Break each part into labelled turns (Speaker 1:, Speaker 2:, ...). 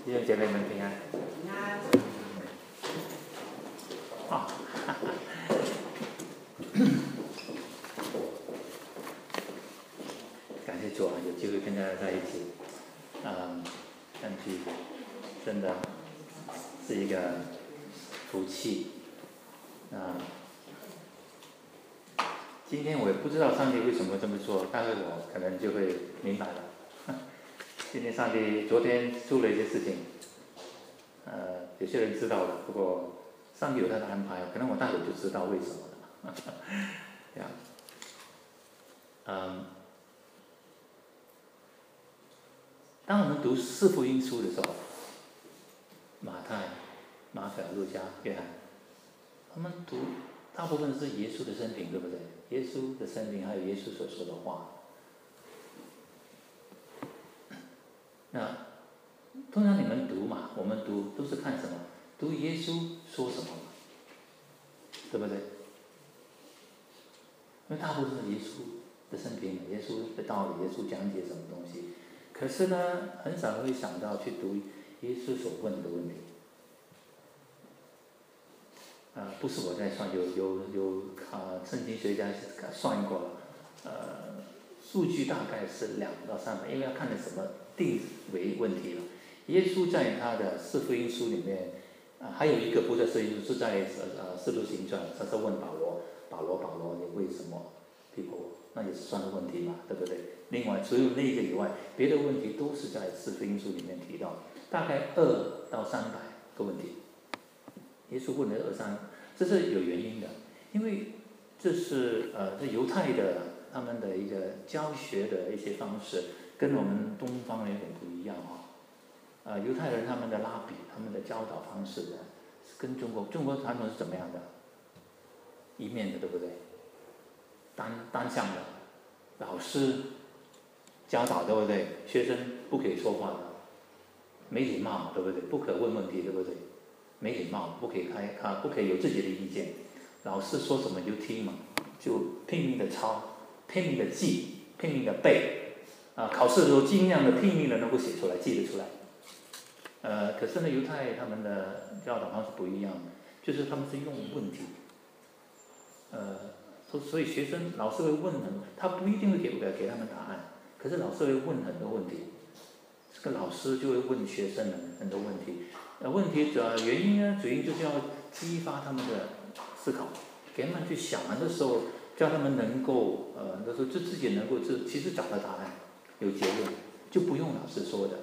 Speaker 1: 弟兄姐妹们平安。啊，感谢主啊，有机会跟大家在一起，相聚，真的是一个福气。今天我也不知道上帝为什么这么做，待会我可能就会明白了。今天上帝昨天做了一些事情，有些人知道了，不过上帝有他的安排，可能我待会就知道为什么了。这样，当我们读四福音书的时候，马太、马可、路加、约翰，他们读大部分是耶稣的生平，对不对？耶稣的生平还有耶稣所说的话。那通常你们读嘛，我们读都是看什么？读耶稣说什么嘛，对不对？因为大部分是耶稣的生平，耶稣的道理，耶稣讲解什么东西。可是呢，很少会想到去读耶稣所问的问题。不是我在算，有圣经学家算过了，数据大概是200到300，因为要看的什么定为问题了。耶稣在他的四福音书里面，还有一个不在四福音书，是在使徒行传，他是问保罗，你为什么逼迫我？那也是算个问题嘛，对不对？另外，除了那个以外，别的问题都是在四福音书里面提到，大概200到300个问题。耶稣问了200-300，这是有原因的，因为这是这犹太的他们的一个教学的一些方式，跟我们东方人有点不一样啊。犹太人他们的拉比，他们的教导方式呢，跟中国传统是怎么样的？一面的，对不对？单向的，老师教导，对不对？学生不可以说话的，没礼貌，对不对？不可问问题，对不对？没礼貌，不可以有自己的意见。老师说什么就听嘛，就拼命的抄，拼命的记，拼命的背。考试的时候尽量的拼命的能够写出来，记得出来。可是呢，犹太他们的教导方式不一样，就是他们是用问题。所以老师会问他不一定会给他们答案，可是老师会问很多问题。这个老师就会问学生很多问题。问题主因就是要激发他们的思考，给他们去想完的时候，叫他们能够就自己能够其实找到答案，有结论，就不用老师说的。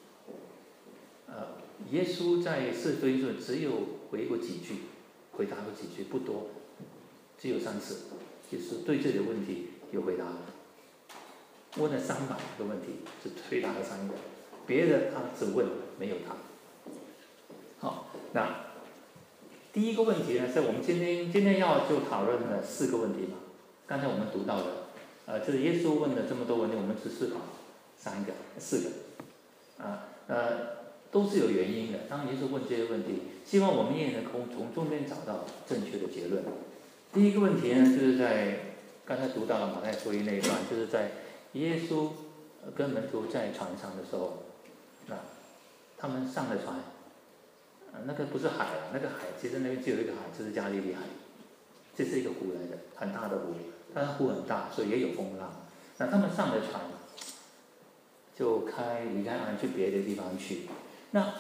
Speaker 1: 耶稣在四福音书只有回答过几句，不多，只有3次，就是对这里的问题有回答了。问了300个问题，只回答了3个，别的他只问没有答。好，那第一个问题呢，是我们今天要就讨论了4个问题嘛。刚才我们读到的，就是耶稣问了这么多问题，我们只思考4个，都是有原因的。当耶稣问这些问题，希望我们也能从中间找到正确的结论。第一个问题呢，就是在刚才读到了马太福音那一段，就是在耶稣跟门徒在船上的时候，他们上了船，那个不是海那个海其实那边只有一个海，就是加利利海，这是一个湖来的，很大的湖，但是湖很大，所以也有风浪。那他们上了船，就离开岸去别的地方去。那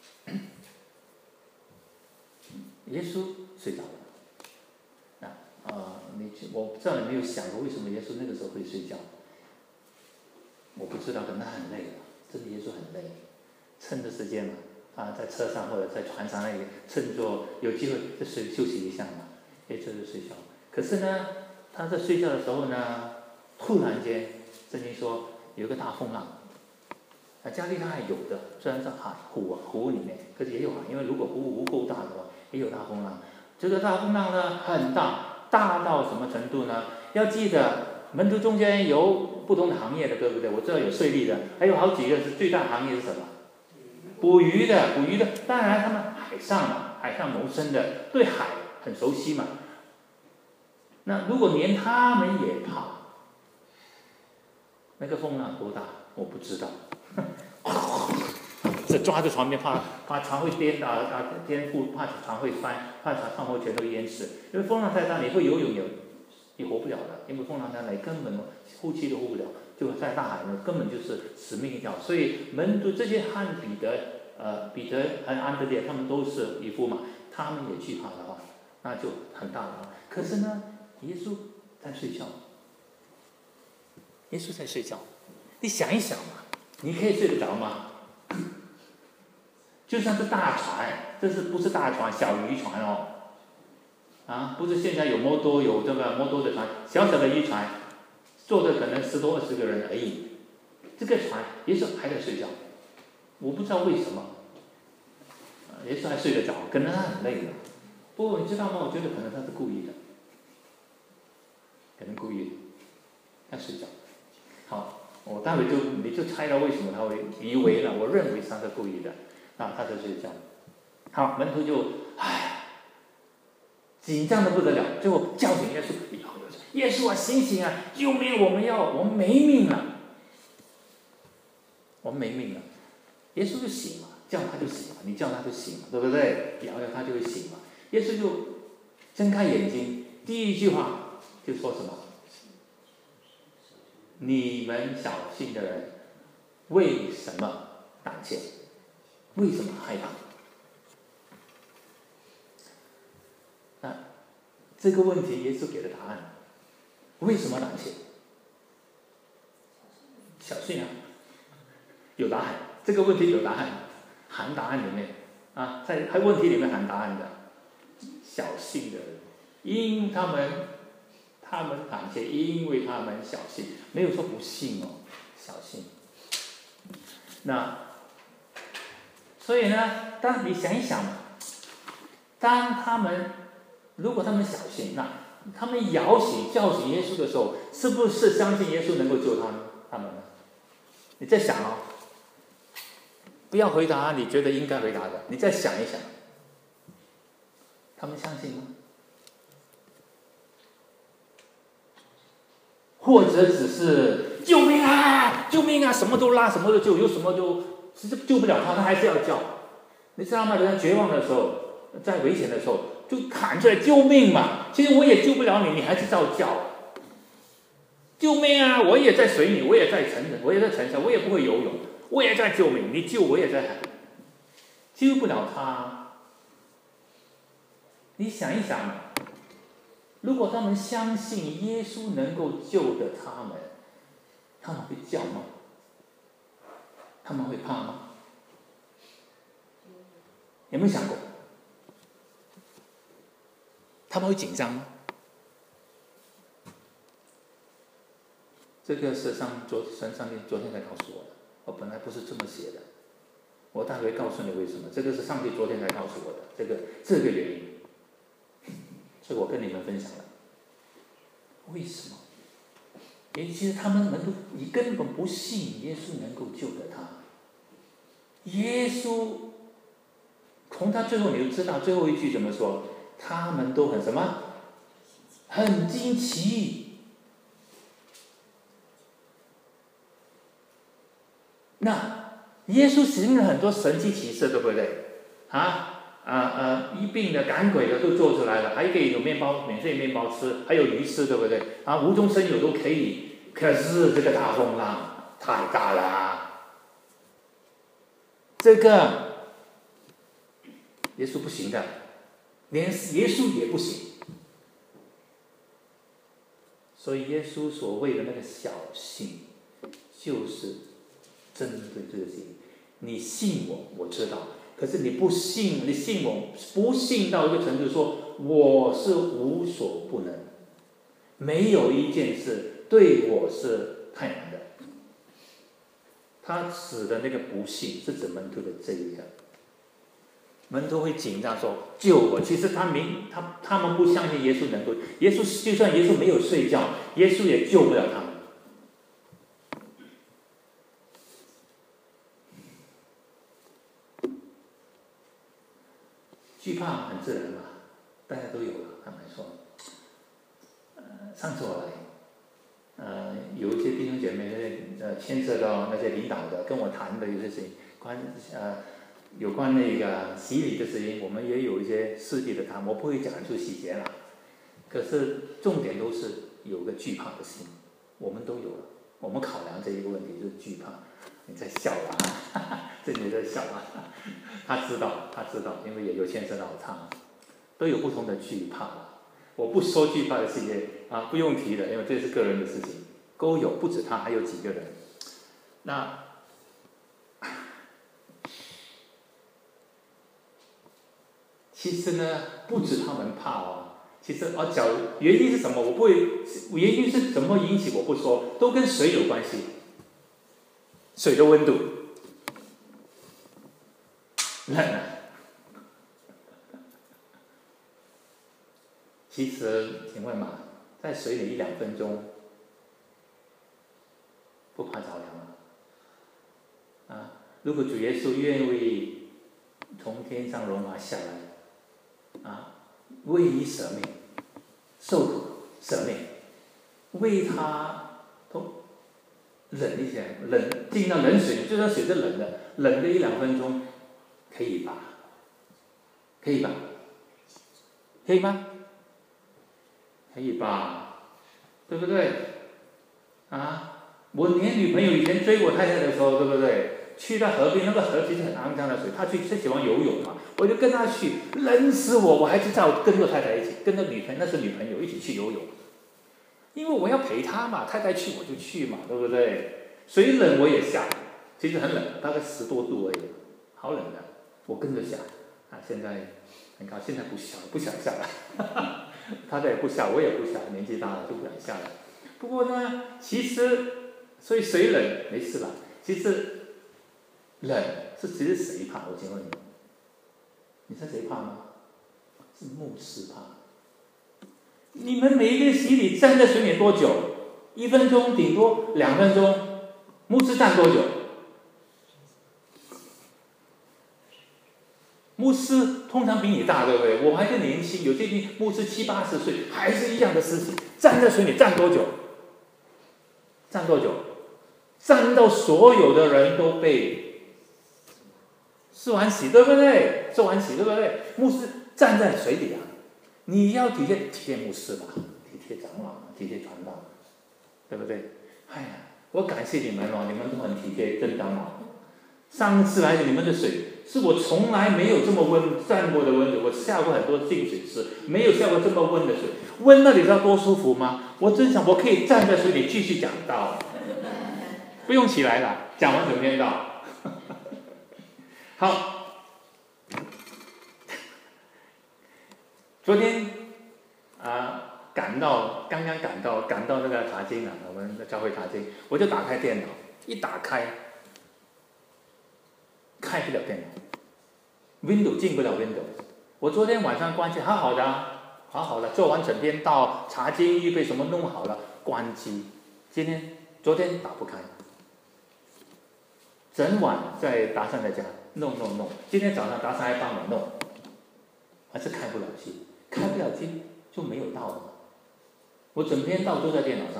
Speaker 1: 耶稣睡着了。我不知道你没有想过为什么耶稣那个时候会睡觉？我不知道，可能很累了，真的耶稣很累，趁着时间嘛，在车上或者在船上那里，趁着有机会就休息一下嘛，耶稣就睡觉。可是呢，他在睡觉的时候呢，突然间，圣经说有一个大风浪。加利利海有的，虽然是湖里面，可是也有海，因为如果湖够大的话，也有大风浪。这个大风浪呢很大到什么程度呢？要记得门徒中间有不同的行业的，对不对？我知道有税吏的，还有好几个是最大的行业是什么？捕鱼的。当然他们海上谋生的，对海很熟悉嘛。那如果连他们也怕，那个风浪多大我不知道。这抓着床边，怕床会颠覆，怕床会翻，怕床会全都淹死。因为风浪太大，你会游泳也活不了的，因为风浪太大，你根本呼吸都呼不了，就在大海呢，根本就是死命一条。所以门徒这些和彼得和安德烈他们都是渔夫嘛，他们也惧怕的话，那就很大了。可是呢，耶稣在睡觉，耶稣在睡觉，你想一想嘛，你可以睡得着吗？就算是大船，这不是大船，小渔船哦，不是现在有摩托有这个摩托的船，小小的渔船，坐的可能10多20个人而已。这个船，耶稣还在睡觉，我不知道为什么，耶稣还睡得着，可能他很累了。不过你知道吗？我觉得可能他是故意的，可能故意的，他睡觉。好，我待会你就猜到为什么他会以为了，我认为他是故意的。他就睡觉。好，门徒就紧张的不得了，最后叫醒耶稣，耶稣啊，醒醒啊，救命！我们没命了，我们没命了。耶稣就醒了，叫他就醒了，你叫他就醒了，对不对？摇摇他就会醒了。耶稣就睁开眼睛，第一句话就说什么？你们小信的人，为什么胆怯？为什么害怕？这个问题耶稣给了答案。为什么胆怯？小信啊，有答案。这个问题有答案，含答案里面在问题里面含答案的。小信的人，因他们胆怯，因为他们小信，没有说不信哦，小信。所以呢，当你想一想，如果他们小信，那他们叫醒耶稣的时候，是不是相信耶稣能够救他们呢？你再想哦，不要回答你觉得应该回答的，你再想一想，他们相信吗？或者只是救命啊，救命啊，什么都拉，什么都救，有什么就救不了他还是要叫。你知道吗？人家绝望的时候，在危险的时候，就喊出来救命嘛。其实我也救不了你，你还是照叫。救命啊！我也在水里，我也在沉下，我也不会游泳，我也在救命，你救我也在喊，救不了他。你想一想，如果他们相信耶稣能够救得他们会叫吗？他们会怕吗？有没有想过？他们会紧张吗？这个是上帝昨天才告诉我的，我本来不是这么写的，我待会告诉你为什么。这个是上帝昨天才告诉我的，这个原因，所以我跟你们分享了。为什么？其实他们你根本不信耶稣能够救得他。耶稣从他最后你就知道最后一句怎么说，他们都很什么？很惊奇。那耶稣行了很多神迹奇事，对不对？医病的、赶鬼的都做出来了，还可以有免费面包吃，还有鱼吃，对不对？无中生有都可以。可是这个大风浪太大了，这个耶稣不行的，连耶稣也不行。所以耶稣所谓的那个小信，就是针对这个信。你信我，我知道。可是你不信，你信我，不信到一个程度，说我是无所不能，没有一件事对我是太难的。他指的那个不信，是指门徒的这一个。门徒会紧张说救我，其实他们不相信耶稣能够，就算耶稣没有睡觉，耶稣也救不了他们。惧怕很自然嘛，大家都有了。坦白说，上次我来，有一些弟兄姐妹牵涉到那些领导的，跟我谈的有些事情， 有关那个洗礼的事情，我们也有一些实际的谈，我不会讲出细节了。可是重点都是有个惧怕的心，我们都有了。我们考量这一个问题就是惧怕。你在笑啊，这你在笑啊。他知道，因为也有牵涉到他，都有不同的惧怕。我不说惧怕的细节啊，不用提的，因为这是个人的事情，都有，不止他，还有几个人。那其实呢，不止他们怕哦。其实原因是什么？我不会，原因是怎么引起我不说，都跟水有关系。水的温度，冷啊。其实，请问嘛，在水里1-2分钟，不怕着凉吗？如果主耶稣愿意从天上荣华下来，为你舍命，受苦舍命，为他冷一些，进到冷水，就算水是冷的1-2分钟，可以吧？可以吧？可以吗？可以吧？对不对？我连女朋友以前追我太太的时候，对不对？去到河边，那个河其实很肮脏的水，她喜欢游泳嘛，我就跟她去，冷死我，我还是跟着太太一起，跟着那是女朋友一起去游泳，因为我要陪她嘛，太太去我就去嘛，对不对？水冷我也下，其实很冷，大概10多度而已，好冷的，我跟着下。现在很高，现在不想下了，太太也不下，我也不下，年纪大了就不想下了。不过呢，其实所以水冷没事了，其实。冷其实谁怕？我请问你猜谁怕吗？是牧师怕。你们每一个洗礼站在水里多久？1分钟，顶多2分钟。牧师站多久？牧师通常比你大，对不对？我还更年轻，有些牧师70-80岁，还是一样的事情。站在水里站多久？站多久？站到所有的人都被受完洗，对不对？受完洗，对不对？牧师站在水里你要体贴牧师吧，体贴长老，体贴传道，对不对？我感谢你们你们都很体贴，真长老。上次来你们的水是我从来没有这么站过的温度，我下过很多净水池，没有下过这么温的水。温那你知道多舒服吗？我真想我可以站在水里继续讲道，不用起来了，讲完整篇道。好，昨天刚刚赶到那个查经了，我们的教会查经，我就打开电脑，一打开，开不了电脑 ，Windows 进不了 Windows。我昨天晚上关机，好好的，做完整篇道查经预备什么弄好了，关机。昨天打不开，整晚在达善在家弄，今天早上达善还帮我弄，还是开不了机就没有道了。我整篇道都在电脑上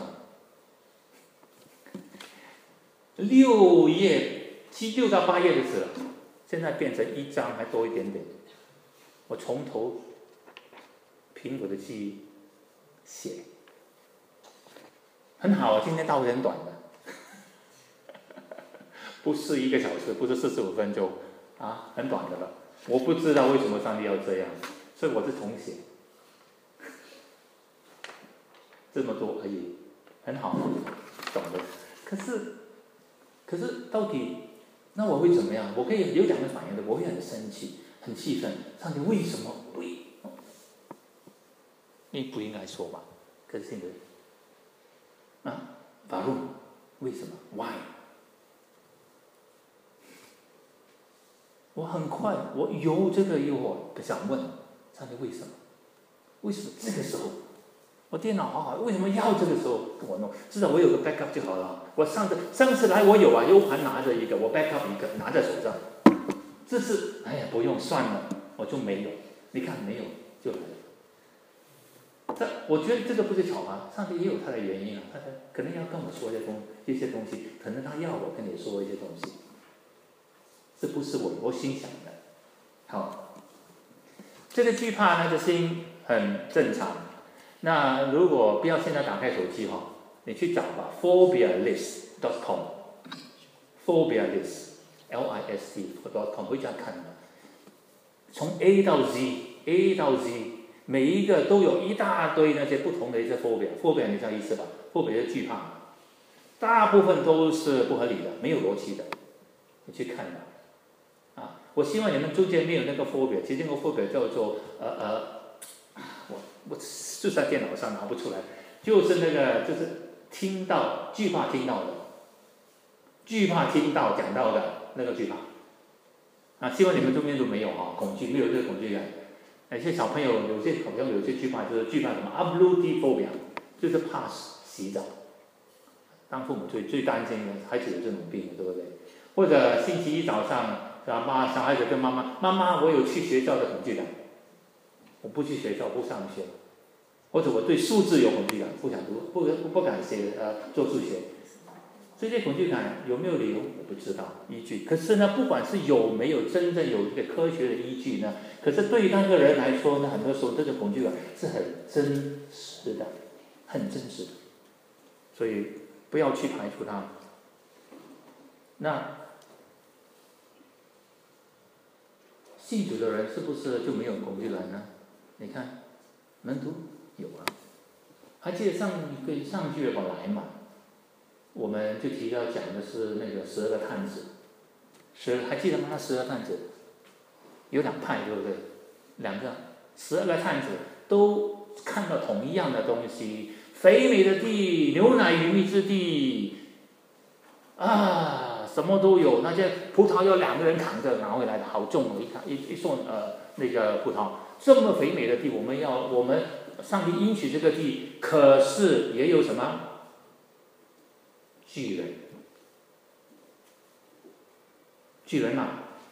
Speaker 1: ，6到8页的字了，现在变成1章还多一点点。我从头苹果的记忆写，很好，今天道很短的，不是1个小时，不是45分钟很短的了。我不知道为什么上帝要这样，所以我是重写，这么多而已，很好，懂的。可是到底，那我会怎么样？我可以有2个反应的，我会很生气，很气愤。上帝为什么你不应该说吧？可是现在法论为什么 ？Why？ 我很快，我有这个诱惑，想问上帝为什么？为什么这个时候？我电脑好，为什么要这个时候跟我弄？至少我有个 backup 就好了。我上次来我有U 盘拿着一个，我 backup 一个拿在手上。这次不用算了，我就没有。你看没有就来了。我觉得这个不是巧吗？上帝也有他的原因他可能要跟我说一些东西，可能他要我跟你说一些东西。 这不是我心想的。好，这个惧怕呢，这心很正常。那如果不要现在打开手机哈，你去找吧 ，phobialist.com，phobialist.com 回家看的。从 A 到 Z，A 到 Z， 每一个都有一大堆那些不同的一些 phobia，phobia 你知道意思吧 ？phobia 是惧怕，大部分都是不合理的，没有逻辑的，你去看吧。我希望你们中间没有那个 phobia， 其实那个 phobia 叫做我就在电脑上拿不出来，就是那个就是惧怕听到讲到的那个惧怕。希望你们中间都没有恐惧，没有这个恐惧感。有些小朋友好像有些惧怕，就是惧怕什么 ablutifobia， 就是怕洗澡。当父母最担心的孩子有这种病，对不对？或者星期一早上，小孩子跟妈妈，我有去学校的恐惧感，我不去学校，不上学，或者我对数字有恐惧感，不想读，不敢做数学。这些恐惧感有没有理由？我不知道依据。可是呢，不管是有没有真正有一个科学的依据呢，可是对于那个人来说呢，很多时候这种恐惧感是很真实的，很真实的。所以不要去排除它。那信主的人是不是就没有恐惧感呢？你看，门徒有啊。还记得上句本来嘛，我们就提到讲的是那个12个探子，还记得吗？那12个探子有两派，对不对？12个探子都看到同一样的东西，肥美的地，牛奶与蜜之地，什么都有。那些葡萄要2个人扛着拿回来的，好重哦，一送那个葡萄，这么肥美的地，我们上帝应许这个地，可是也有什么？巨人嘛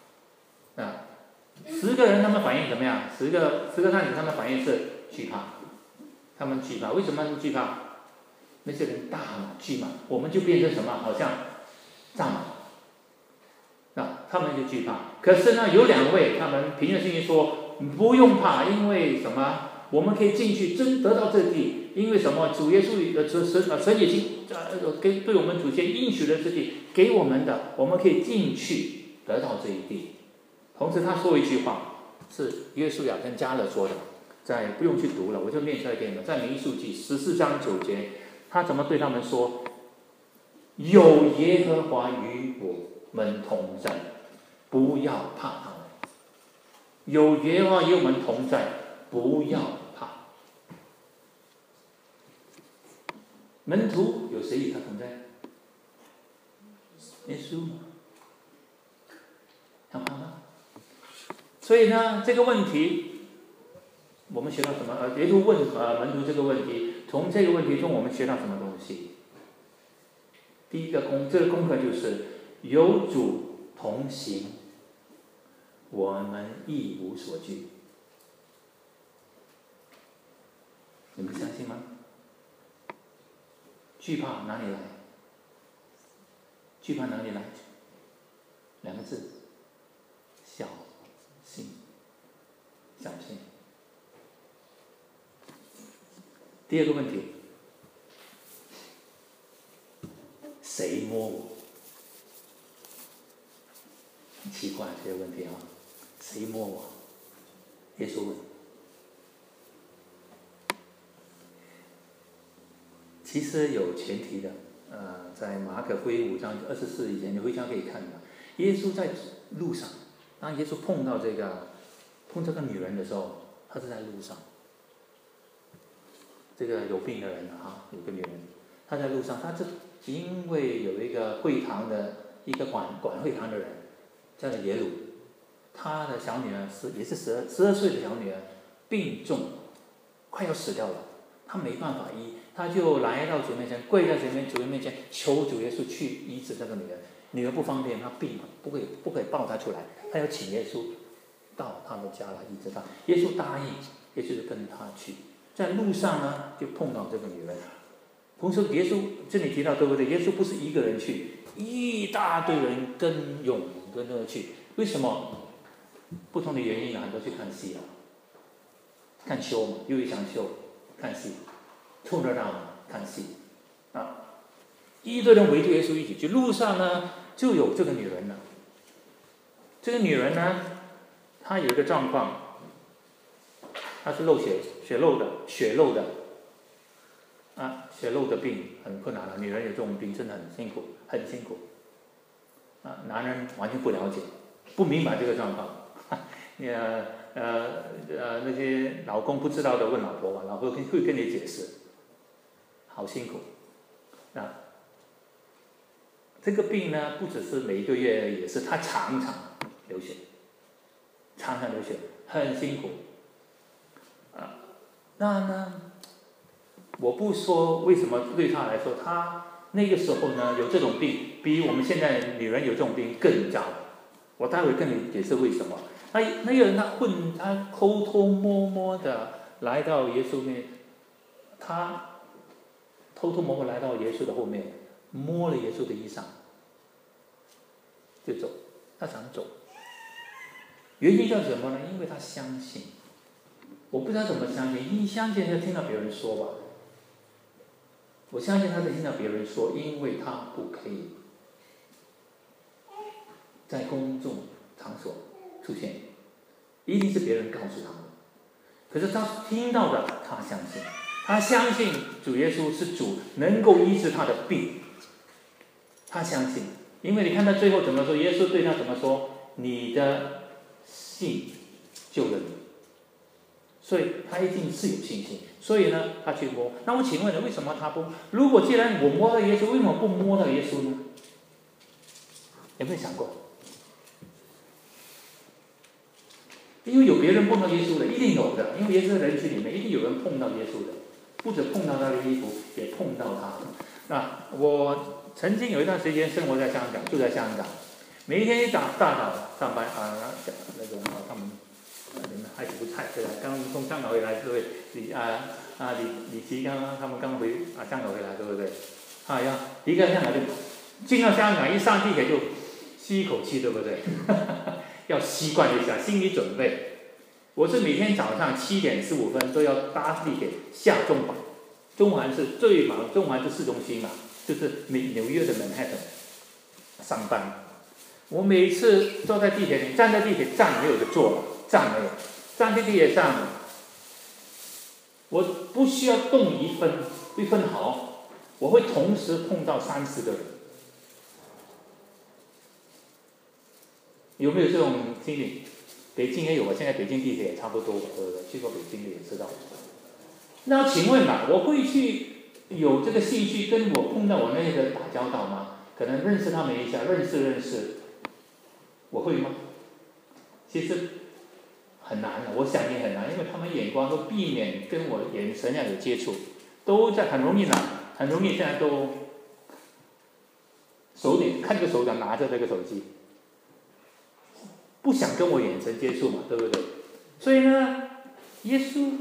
Speaker 1: ，10个人他们反应怎么样？10个探子他们反应是惧怕，他们惧怕，为什么他们惧怕？那些人大嘛，惧嘛，我们就变成什么？好像蚱蜢，他们就惧怕。可是呢，有2位，他们凭着信心说不用怕，因为什么？我们可以进去真得到这地，因为什么？主耶稣神已经对我们祖先应许的这地给我们的，我们可以进去得到这一地。同时他说一句话，是约书亚跟迦勒说的，不用去读了，我就念出来给你们。在民数记14章9节，他怎么对他们说？有耶和华与我们同在，不要怕他们。有耶和华与我们同在，不要怕。门徒有谁与他同在？耶稣吗？他怕吗？所以呢，这个问题我们学到什么？耶稣问门徒这个问题，从这个问题中我们学到什么东西？第一个这个功课就是有主同行，我们一无所惧。你们相信吗？惧怕哪里来？惧怕哪里来？2个字：小心。小心。第2个问题，谁摸我？很奇怪这个问题谁摸我？耶稣问。其实有前提的，在马可福音5章24以前，你回家可以看到，耶稣在路上，当耶稣碰这个女人的时候，他是在路上。这个有病的人有个女人，她在路上，她是因为有一个会堂的一个管会堂的人，叫做耶鲁，他的小女儿也是12岁的小女儿，病重，快要死掉了，他没办法医，他就来到主面前，跪在主面前，求主耶稣去医治这个女儿。女儿不方便，她病了，不可以抱她出来，他要请耶稣到他们家来医治她。耶稣答应，耶稣就跟他去。在路上呢，就碰到这个女人。同时，耶稣这里提到对不对？耶稣不是一个人去， 一大堆人跟着去，为什么？不同的原因啊，很多去看戏啊，看秀嘛，又一场秀，看戏，凑热闹嘛，看戏，啊，一堆人围着耶稣一起去。路上呢，就有这个女人了。这个女人呢，她有一个状况，她是血漏的，血漏的病很困难了。女人有这种病真的很辛苦，很辛苦。啊，男人完全不了解，不明白这个状况。那些老公不知道的问老婆嘛，老婆会跟你解释，好辛苦。啊，这个病呢，不只是每一个月，也是他常常流血，很辛苦。啊，那呢，我不说为什么对他来说，他那个时候呢有这种病，比我们现在女人有这种病更糟。我待会跟你解释为什么。那个人他偷偷摸摸的来到耶稣面，他偷偷摸摸来到耶稣的后面，摸了耶稣的衣裳，就走。他想走，原因叫什么呢？因为他相信。我不知道怎么相信，一相信就听到别人说吧。我相信他是听到别人说，因为他不可以在公众场所出现，一定是别人告诉他的。可是他听到的，他相信主耶稣是主，能够医治他的病。他相信，因为你看他最后怎么说，耶稣对他怎么说？你的信救了你。所以他一定是有信心。所以呢，他去摸。那我请问你，为什么他不？如果既然我摸到耶稣，为什么不摸到耶稣呢？有没有想过？因为有别人碰到耶稣的，一定有的。因为耶稣的人群里面一定有人碰到耶稣的，不止碰到他的衣服，也碰到他。那我曾经有一段时间生活在香港，住在香港，每一天一大早上班啊，那种他们你们孩子不太对啊，刚从香港回来，对不对？李琦他们刚回香港回来，对不对？要离开香港就进到香港，一上地铁就吸一口气，对不对？要习惯一下，心理准备。我是每天早上7点15分都要搭地铁下中环，中环是最忙，中环是市中心嘛，就是纽约的曼哈顿上班。我每次坐在地铁里，站在地铁站没有的坐了，站没有，站在地铁上，我不需要动一分毫，我会同时碰到3-4个人。有没有这种经历？北京也有啊，现在北京地铁也差不多，对不对？去过北京的也知道。那请问嘛，我会去有这个兴趣跟我碰到我那个打交道吗？可能认识他们一下，认识，我会吗？其实很难的，我想也很难，因为他们眼光都避免跟我眼神要有接触，都在很容易现在都看这个手掌拿着这个手机。不想跟我眼神接触嘛，对不对？所以呢，耶稣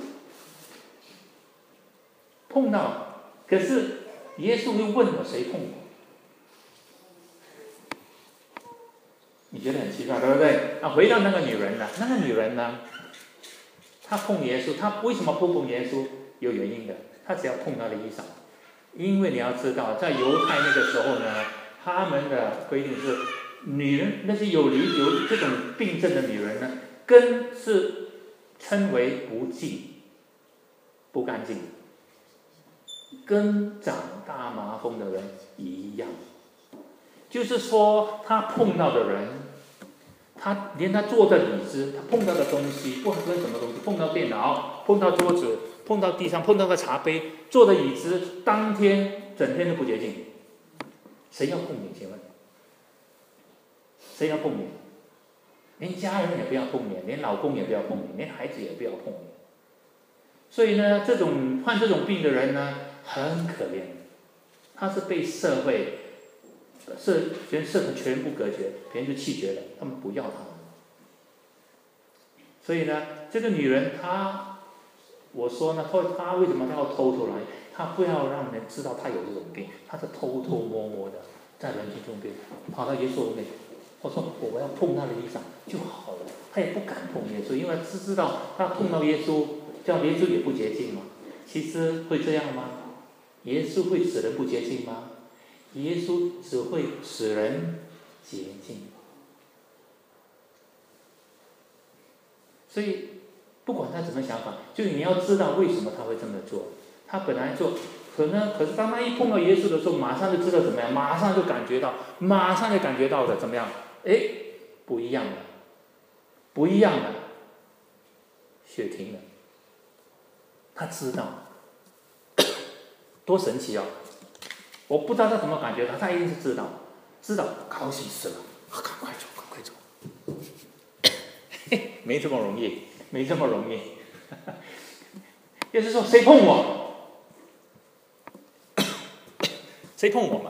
Speaker 1: 碰到，可是耶稣又问我谁碰我？你觉得很奇怪，对不对？回到那个女人呢，她碰耶稣，她为什么不碰耶稣？有原因的，她只要碰他的衣裳，因为你要知道，在犹太那个时候呢，他们的规定是。女人那些有这种病症的女人呢，根是称为不净、不干净，跟长大麻风的人一样。就是说，他碰到的人，连他坐的椅子，他碰到的东西，不论什么东西，碰到电脑，碰到桌子，碰到地上，碰到个茶杯，坐的椅子，当天整天都不洁净。谁要碰你？请问？谁要碰你？连家人也不要碰你，连老公也不要碰你，连孩子也不要碰你。所以呢，患这种病的人呢，很可怜，他是被社会、全社会全部隔绝，别人就弃绝了，他们不要他们。所以呢，这个女人我说呢，她为什么要偷偷来？她不要让人知道她有这种病，她是偷偷摸摸的。 在人群中间跑到耶稣后面，我说我要碰他的衣裳就好了。他也不敢碰耶稣，因为他知道他碰到耶稣，叫耶稣也不洁净嘛。其实会这样吗？耶稣会使人不洁净吗？耶稣只会使人洁净。所以不管他怎么想法，就你要知道为什么他会这么做。他本来做，可是当他一碰到耶稣的时候，马上就知道怎么样，马上就感觉到的怎么样？不一样了，不一样了，血停了。他知道，多神奇哦！我不知道他怎么感觉到，他一定是知道，高兴死了，赶快走。没这么容易。耶稣说：“谁碰我？谁碰我嘛？”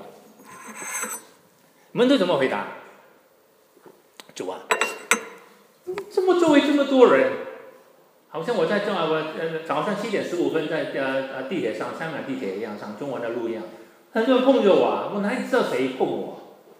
Speaker 1: 门徒怎么回答？主啊，周围这么多人，好像我在早上7点15分在地铁上，香港地铁一样上中文的路一样，很多人碰着我，我哪里知道谁碰我？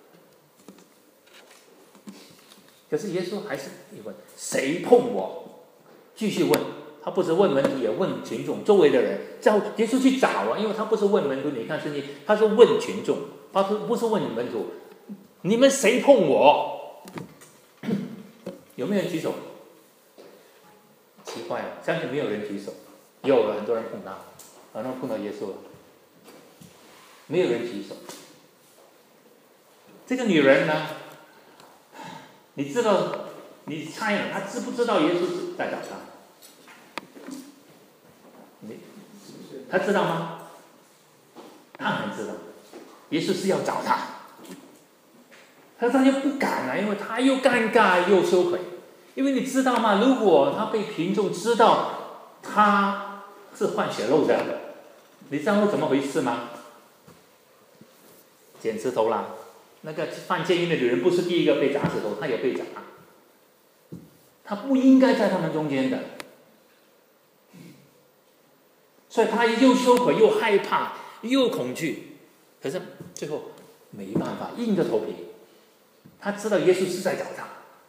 Speaker 1: 可是耶稣还是问谁碰我，继续问，他不是问门徒，也问群众周围的人，叫耶稣去找啊，因为他不是问门徒，你看圣经，他是问群众，他不是问门徒，你们谁碰我？有没有人举手？奇怪了，相信没有人举手，有了很多人碰他，很多人碰到耶稣了，没有人举手。这个女人呢？你知道，你猜了，她知不知道耶稣在找她？她知道吗？当然知道，耶稣是要找她，可是她就不敢了，因为她又尴尬又羞愧。因为你知道吗？如果她被群众知道她是换血肉的，你知道会怎么回事吗？剪石头啦。那个犯奸淫的女人不是第一个被砸石头，她也被砸，她不应该在他们中间的，所以她又羞愧又害怕又恐惧，可是最后没办法，硬着头皮，她知道耶稣是在找她，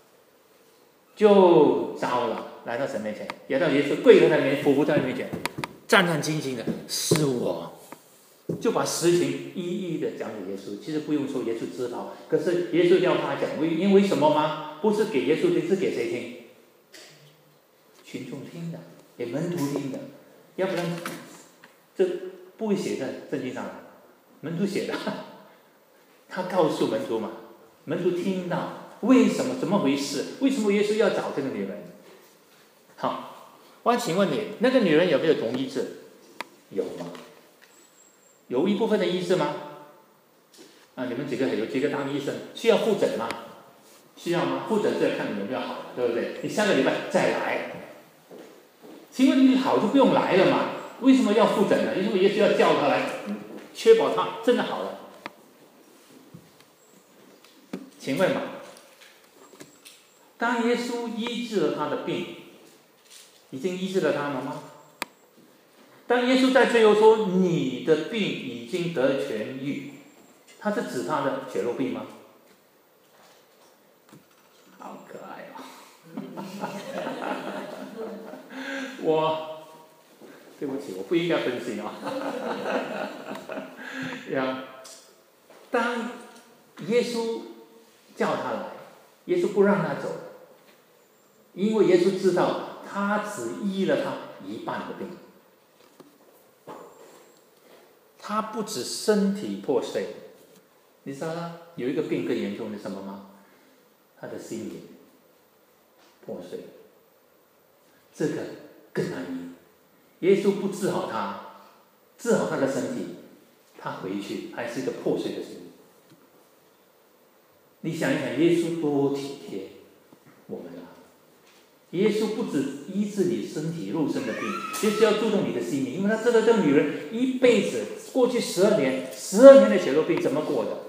Speaker 1: 就糟了，来到神面前，也到耶稣跪在那边，俯伏在面前，战战兢兢的，是我。就把实情一一的讲给耶稣。其实不用说，耶稣知道。可是耶稣要他讲，因为什么吗？不是给耶稣听，是给谁听？群众听的，给门徒听的。要不然，这不会写在圣经上来，门徒写的。他告诉门徒嘛，门徒听到为什么，怎么回事？为什么耶稣要找这个女人？好，我请问你，那个女人有没有同医治？有吗？有一部分的医治吗？你们几个有几个当医生，需要复诊吗？需要吗？复诊是要看你有没有好，对不对？你下个礼拜再来，请问你好就不用来了嘛？为什么要复诊呢？因为耶稣要叫他来，确保他真的好了。请问嘛，当耶稣医治了他的病，已经医治了他了吗？当耶稣在最后说你的病已经得痊愈，他是指他的血肉病吗？好可爱哦！对不起，我不应该分析啊。当耶稣叫他来，耶稣不让他走，因为耶稣知道他只医了他一半的病。他不止身体破碎，你知道他有一个病更严重的什么吗？他的心灵破碎，这个更难医。耶稣不治好他，治好他的身体，他回去还是一个破碎的心灵。你想一想，耶稣多体贴我们啊！耶稣不止医治你身体肉身的病，耶稣要注重你的心灵，因为他知道这个女人一辈子过去12年的血肉病怎么过的，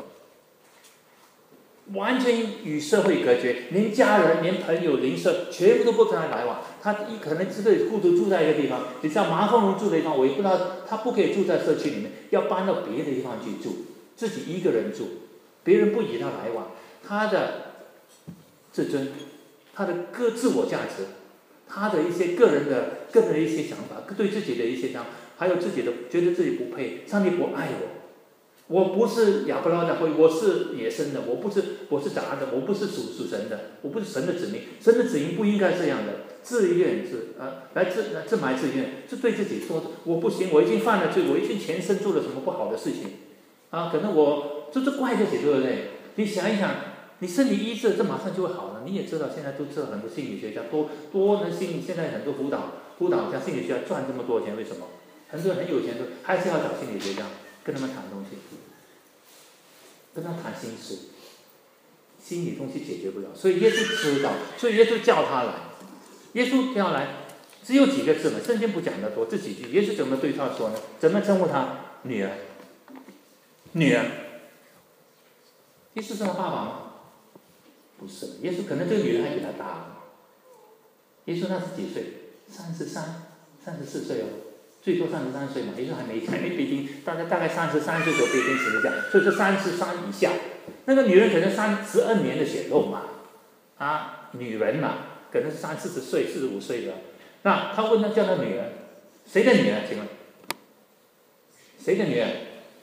Speaker 1: 完全与社会隔绝，连家人、连朋友、邻舍全部都不跟他来往。他可能只可以孤独住在一个地方，你知道麻风龙住的地方，我也不知道他不可以住在社区里面，要搬到别的地方去住，自己一个人住。 别人不与他来往，他的自尊，他的自我价值，他的一些个人的一些想法，对自己的一些想法，还有自己的觉得自己不配，上帝不爱我不是亚伯拉罕的后裔，我是野生的，我是杂的，我不是属神的，我不是神的子民，神的子民不应该这样的，自埋自怨，是对自己说我不行，我已经犯了罪，我已经前生做了什么不好的事情啊，可能我就是怪自己，对不对？你想一想，你身体医治，这马上就会好了。你也知道，现在都知道很多心理学家多能现在很多辅导像心理学家赚这么多钱，为什么？很多人很有钱，还是要找心理学家跟他们谈东西，跟他谈心事，心理东西解决不了，所以耶稣知道，所以耶稣叫他来，耶稣叫来，只有几个字嘛，圣经不讲得多，这几句，耶稣怎么对他说呢？怎么称呼他？女儿，女儿。耶稣是他爸爸吗？不是，耶稣可能这个女人还比他大。耶稣那是几岁？34岁哦，最多33岁嘛。耶稣还没被钉，大概33岁就被钉十字架，所以说33以下。那个女人可能12年的血肉嘛，女人嘛，可能是30-40岁、45岁的。那他问他叫他女儿，谁的女儿？请问，谁的女儿？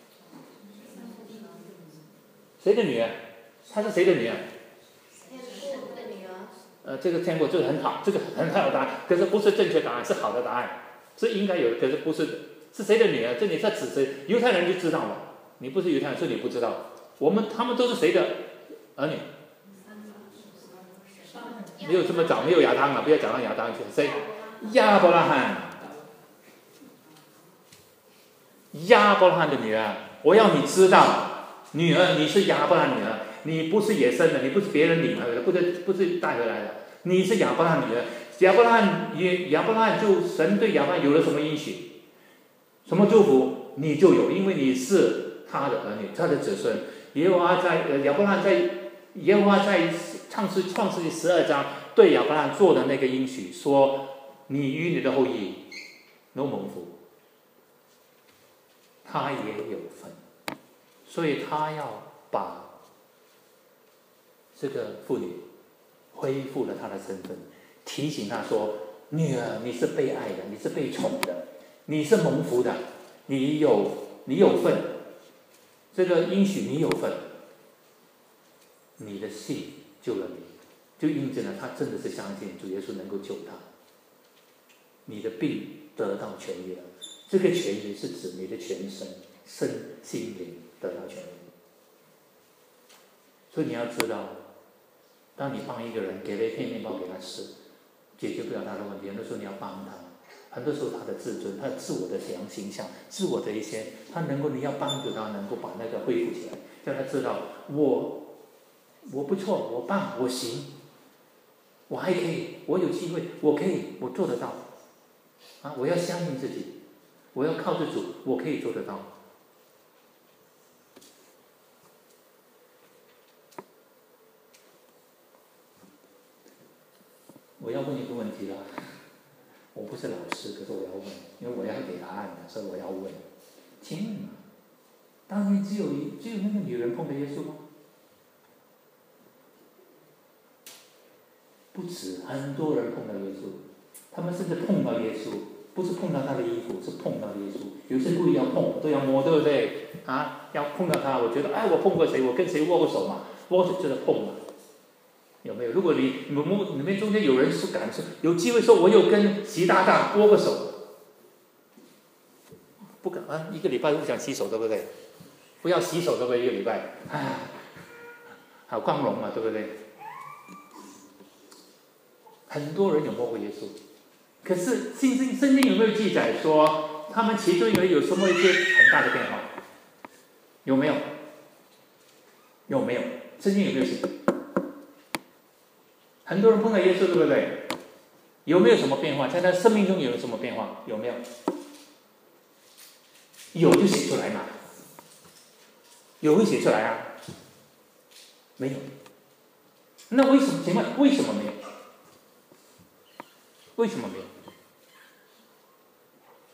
Speaker 1: 谁的女儿？她是谁的女儿？这个天国这个很好，这个很好的答案，可是不是正确答案，是好的答案，是应该有的，可是不是，是谁的女儿？这里在指谁？犹太人就知道了，你不是犹太人，所以你不知道。他们都是谁的儿女？没有这么早，没有亚当了，不要讲到亚当去。谁？亚伯拉罕。亚伯拉罕的女儿，我要你知道，女儿，你是亚伯拉罕女儿。你不是野生的，你不是别人领来的，不是带回来的，你是亚伯拉罕女儿。亚伯拉罕就神对亚伯拉罕有了什么应许，什么祝福，你就有，因为你是他的儿女，他的子孙。耶和华在创世纪12章对亚伯拉罕做的那个应许，说你与你的后裔都蒙福，他也有份，所以他要把这个妇女恢复了她的身份，提醒她说：“女儿，你是被爱的，你是被宠的，你是蒙福的，你有份，这个应许你有份，你的信救了你，就印证了他真的是相信主耶稣能够救他，你的病得到痊愈了。这个痊愈是指你的全身、心灵得到痊愈。所以你要知道。”当你帮一个人，给了一片面包给他吃，解决不了他的问题。很多时候你要帮他，很多时候他的自尊、他的自我的形象、自我的一些，你要帮助他，能够把那个恢复起来，叫他知道我不错，我棒，我行，我还可以，我有机会，我可以，我做得到。我要相信自己，我要靠着主，我可以做得到。我要问一个问题了，我不是老师，可是我要问，因为我要给答案的，所以我要问。请问当年只有那个女人碰到耶稣吗？不止，很多人碰到耶稣，他们甚至碰到耶稣，不是碰到他的衣服，是碰到耶稣。有些故意要碰，都要摸，对不对？要碰到他，我觉得，我碰过谁，我跟谁握过手嘛，握手就是碰嘛。有没有？如果你们中间有人是敢说，有机会说我有跟习大大握过手，不敢一个礼拜不想洗手，对不对？不要洗手，对不对？一个礼拜，好光荣嘛，对不对？很多人有摸过耶稣，可是圣经有没有记载说他们其中有什么一些很大的变化？有没有？有没有？圣经有没有写？很多人碰到耶稣，对不对？有没有什么变化？在他生命中有什么变化？有没有？有就写出来嘛。有会写出来啊？没有。那为什么？请问为什么没有？为什么没有？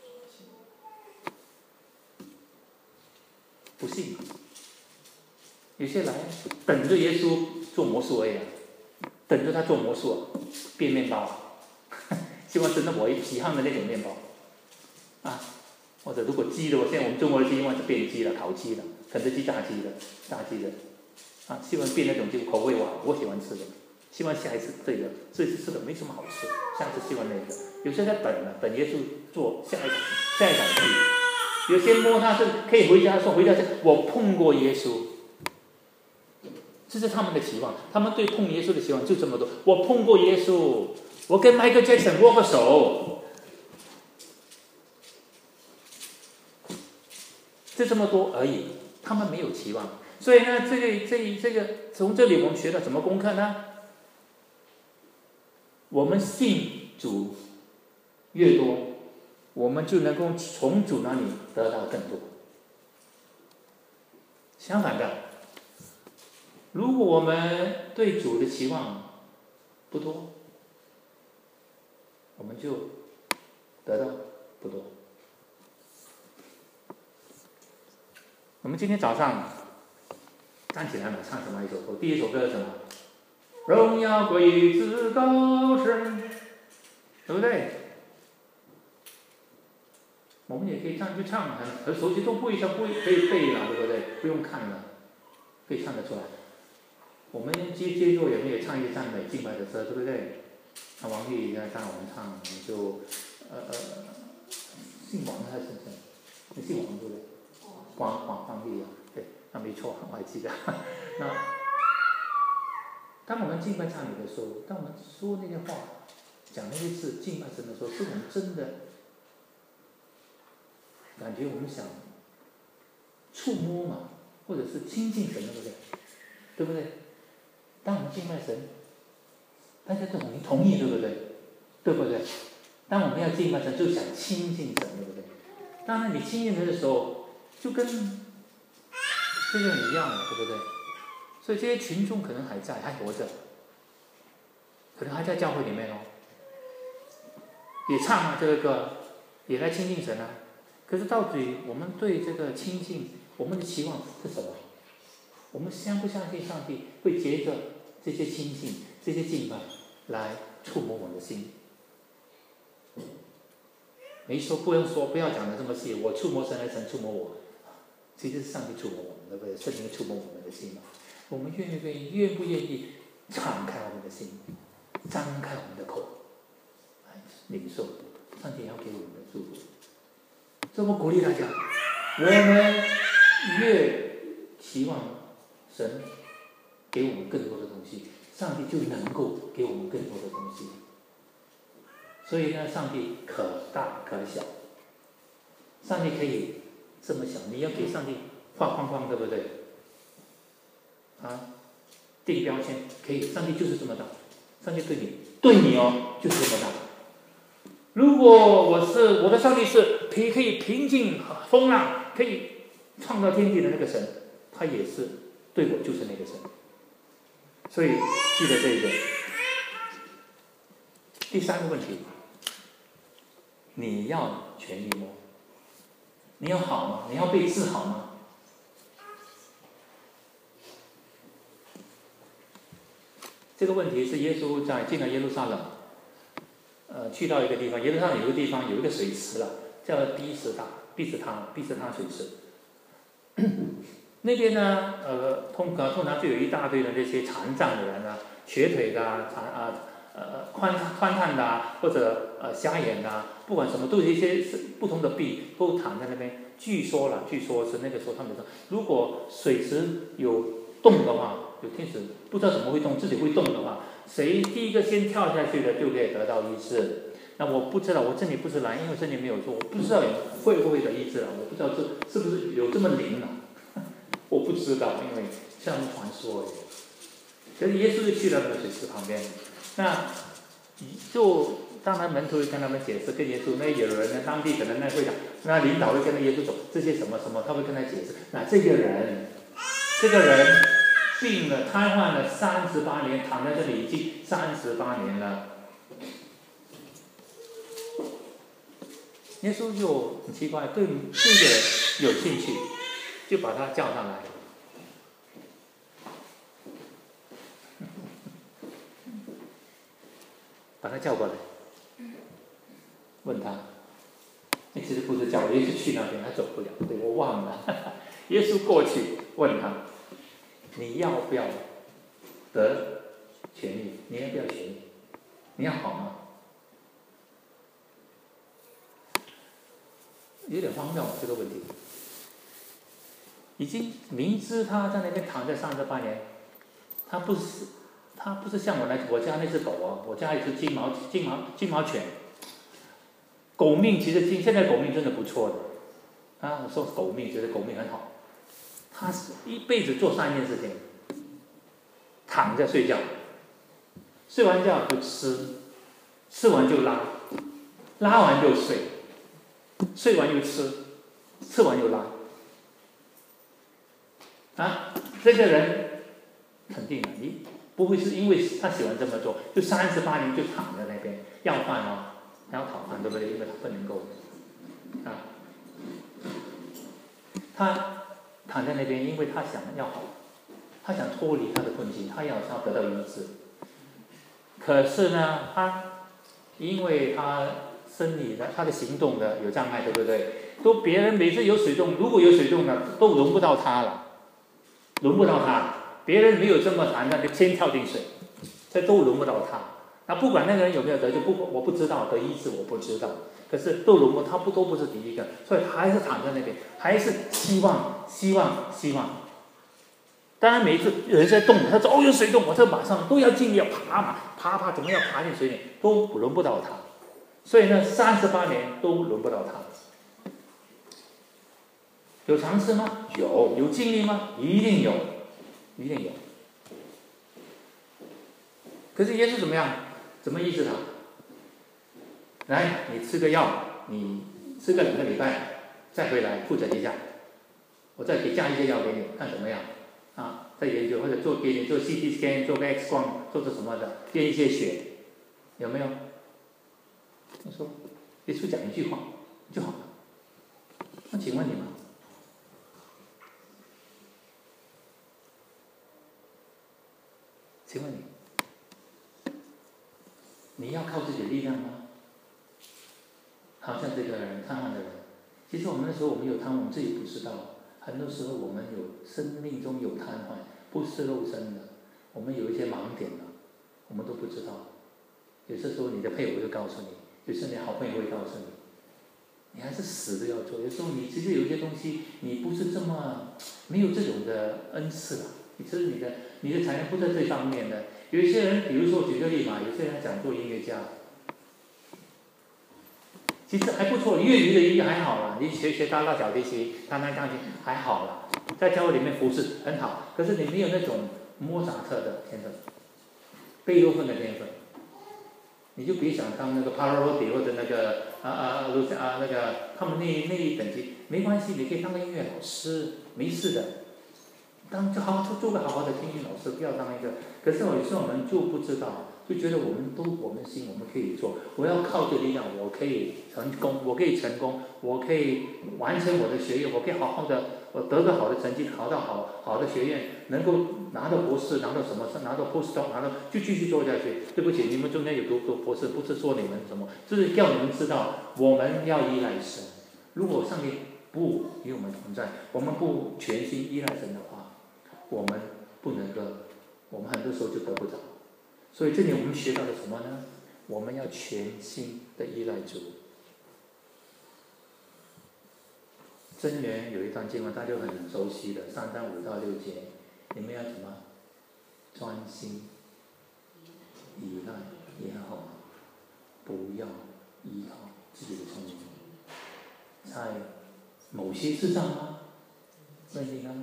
Speaker 1: 不信。 有些来等着耶稣做魔术而已啊，等着他做魔术啊，变面包啊，希望真的我喜欢的那种面包啊，或者如果鸡的，现在我们中国的希望是变鸡了，烤鸡了，肯德基炸鸡的啊，希望变那种就口味我喜欢吃的，希望下一次这次吃的没什么好吃，下次希望那个，有些在等耶稣做下一场戏，有些摸他是可以回家说我碰过耶稣。这是他们的期望，他们对碰耶稣的期望就这么多。我碰过耶稣，我跟迈克·杰克逊握过手，就这么多而已。他们没有期望，所以呢，这个从这里我们学到什么功课呢？我们信主越多，我们就能够从主那里得到更多。相反的，如果我们对主的期望不多，我们就得到不多。我们今天早上站起来嘛，唱什么一首歌？第一首歌是什么？荣耀归于至高神，对不对？我们也可以唱就唱，很熟悉，都可以背了，对不对？不用看了，可以唱得出来。我们接着也没有唱一些赞美敬拜的歌，对不对？那王丽在让我们唱，我们就姓王还是谁？你姓王对不对？王丽啊，对，那没错，我还记得。那当我们敬拜赞美的时候，当我们说那些话、讲那些字、敬拜神的时候，是我们真的感觉我们想触摸嘛，或者是亲近神，对不对？对不对？当我们敬拜神，大家都很同意，对不对？对不对？当我们要敬拜神，就想亲近神，对不对？当然，你亲近神的时候，就跟这个人一样了，对不对？所以这些群众可能还在，还活着，可能还在教会里面哦，也唱啊这个歌，也来亲近神啊。可是到底我们对这个亲近，我们的期望是什么？我们相不相信上帝会借着这些亲近、这些敬拜来触摸我们的心？没说不要讲的这么细，我触摸神，神触摸我，其实是上帝触摸我们，对不对？圣灵触摸我们的心嘛。我们愿不愿意敞开我们的心，张开我们的口，来领受上帝要给我们的祝福。所以我鼓励大家，我们越期望神给我们更多的东西，上帝就能够给我们更多的东西。所以呢，上帝可大可小，上帝可以这么小，你要给上帝画框框，对不对？啊，定标签可以，上帝就是这么大，上帝对你哦就是这么大。如果我的上帝是可以平静风浪，可以创造天地的那个神，他也是对我就是那个神。所以记得这一点。第三个问题，你要全力吗？你要好吗？你要被治好吗？这个问题是耶稣在进了耶路撒冷，去到一个地方，耶路撒冷有个地方有一个水池了，叫毕士他水池。那边呢，通常就有一大堆的这些残障的人啊，瘸腿的宽瘫的或者瞎眼的，不管什么，都有一些不同的病，都躺在那边。据说是那个时候他们说，如果水池有动的话，有天使不知道怎么会动，自己会动的话，谁第一个先跳下去的就可以得到医治。那我不知道，我这里不是来，因为这里没有说，我不知道会不会得医治了，我不知道这是不是有这么灵啊？我不知道，因为像传说而已。可是耶稣就去了那个水池旁边，那就当然门徒会跟他们解释，跟耶稣那有人呢，当地可能那会讲，那领导会跟耶稣说这些什么什么，他会跟他解释。那这个人病了，瘫痪了38年，躺在这里已经38年了。耶稣就很奇怪，对这个有兴趣，就把他叫上来。 把他叫过来，问他。其实不是叫，耶稣去那边，他走不了，对，我忘了。耶稣过去问他：“你要不要得痊愈？你要不要痊愈？你要好吗？”有点荒谬这个问题。已经明知他在那边躺在38年，他不是像我家那只狗啊，我家一只金毛犬。狗命其实现在狗命真的不错的，啊，我说狗命，觉得狗命很好。他是一辈子做3件事情：躺着睡觉，睡完觉就吃，吃完就拉，拉完就睡，睡完又吃，吃完又拉。啊，这个人肯定的，你不会是因为他喜欢这么做，就38年就躺在那边要饭哦。还要讨饭，对不对？因为他不能够啊，他躺在那边，因为他想要好，他想脱离他的困境，他要得到医治。可是呢，因为他生理的、他的行动的有障碍，对不对？都别人每次有水动，如果有水动呢，都轮不到他了，轮不到他。别人没有这么难的，就先跳进水，这都轮不到他。那不管那个人有没有得救，我不知道得医治，我不知道。可是都轮过，他都不是第一个，所以他还是躺在那边，还是希望。当然每一次人在动，他说有水动，我这马上都要尽力要爬，怎么样爬进水里，都轮不到他。所以呢，38年都轮不到他。有尝试吗？有尽力吗？一定有。可是耶稣怎么样？怎么医治他？来，你吃个药，你吃个2个礼拜，再回来复诊一下，我再加一些药给你，看怎么样？啊，再研究或者给你做 CT scan， 做个 X 光，做什么的，验一些血，有没有？他说，耶稣讲一句话就好了。那请问你们？请问你要靠自己的力量吗？好像这个人瘫痪的人，其实我们那时候我们有瘫痪，我们自己不知道。很多时候我们有生命中有瘫痪，不是肉身的，我们有一些盲点的，我们都不知道。有些时候你的配偶会告诉你，有时候你好朋友会告诉你，你还是死都要做。有时候你其实有一些东西，你不是这么没有这种的恩赐了，其实你的才能不在这方面的。有一些人，比如说举个例嘛，有些人想做音乐家，其实还不错，业余的音乐还好啦，你学大小提琴、弹钢琴还好啦，在教会里面服侍很好。可是你没有那种莫扎特的天分，贝多芬的天分，你就别想当那个帕罗罗蒂或者那个那个他们那一等级没关系，你可以当个音乐老师，没事的。就好好做个好好的听音老师，不要当一个。可是有时候我们就不知道，就觉得我们行，我们可以做。我要靠这力量，我可以成功，我可以完成我的学业，我可以好好的，我得个好的成绩，考到好的学院，能够拿到博士，拿到什么，拿到 postdoc， 就继续做下去。对不起，你们中间有读博士，不是说你们什么，就是叫你们知道，我们要依赖神。如果上帝不与我们同在，我们不全心依赖神的话，我们不能够，我们很多时候就得不着。所以这里我们学到了什么呢？我们要全心的依赖主。箴言有一段经文，大家就很熟悉的，3章5到6节，你们要什么？专心依赖耶和华，不要依靠自己的聪明。在某些事上吗？问题呢？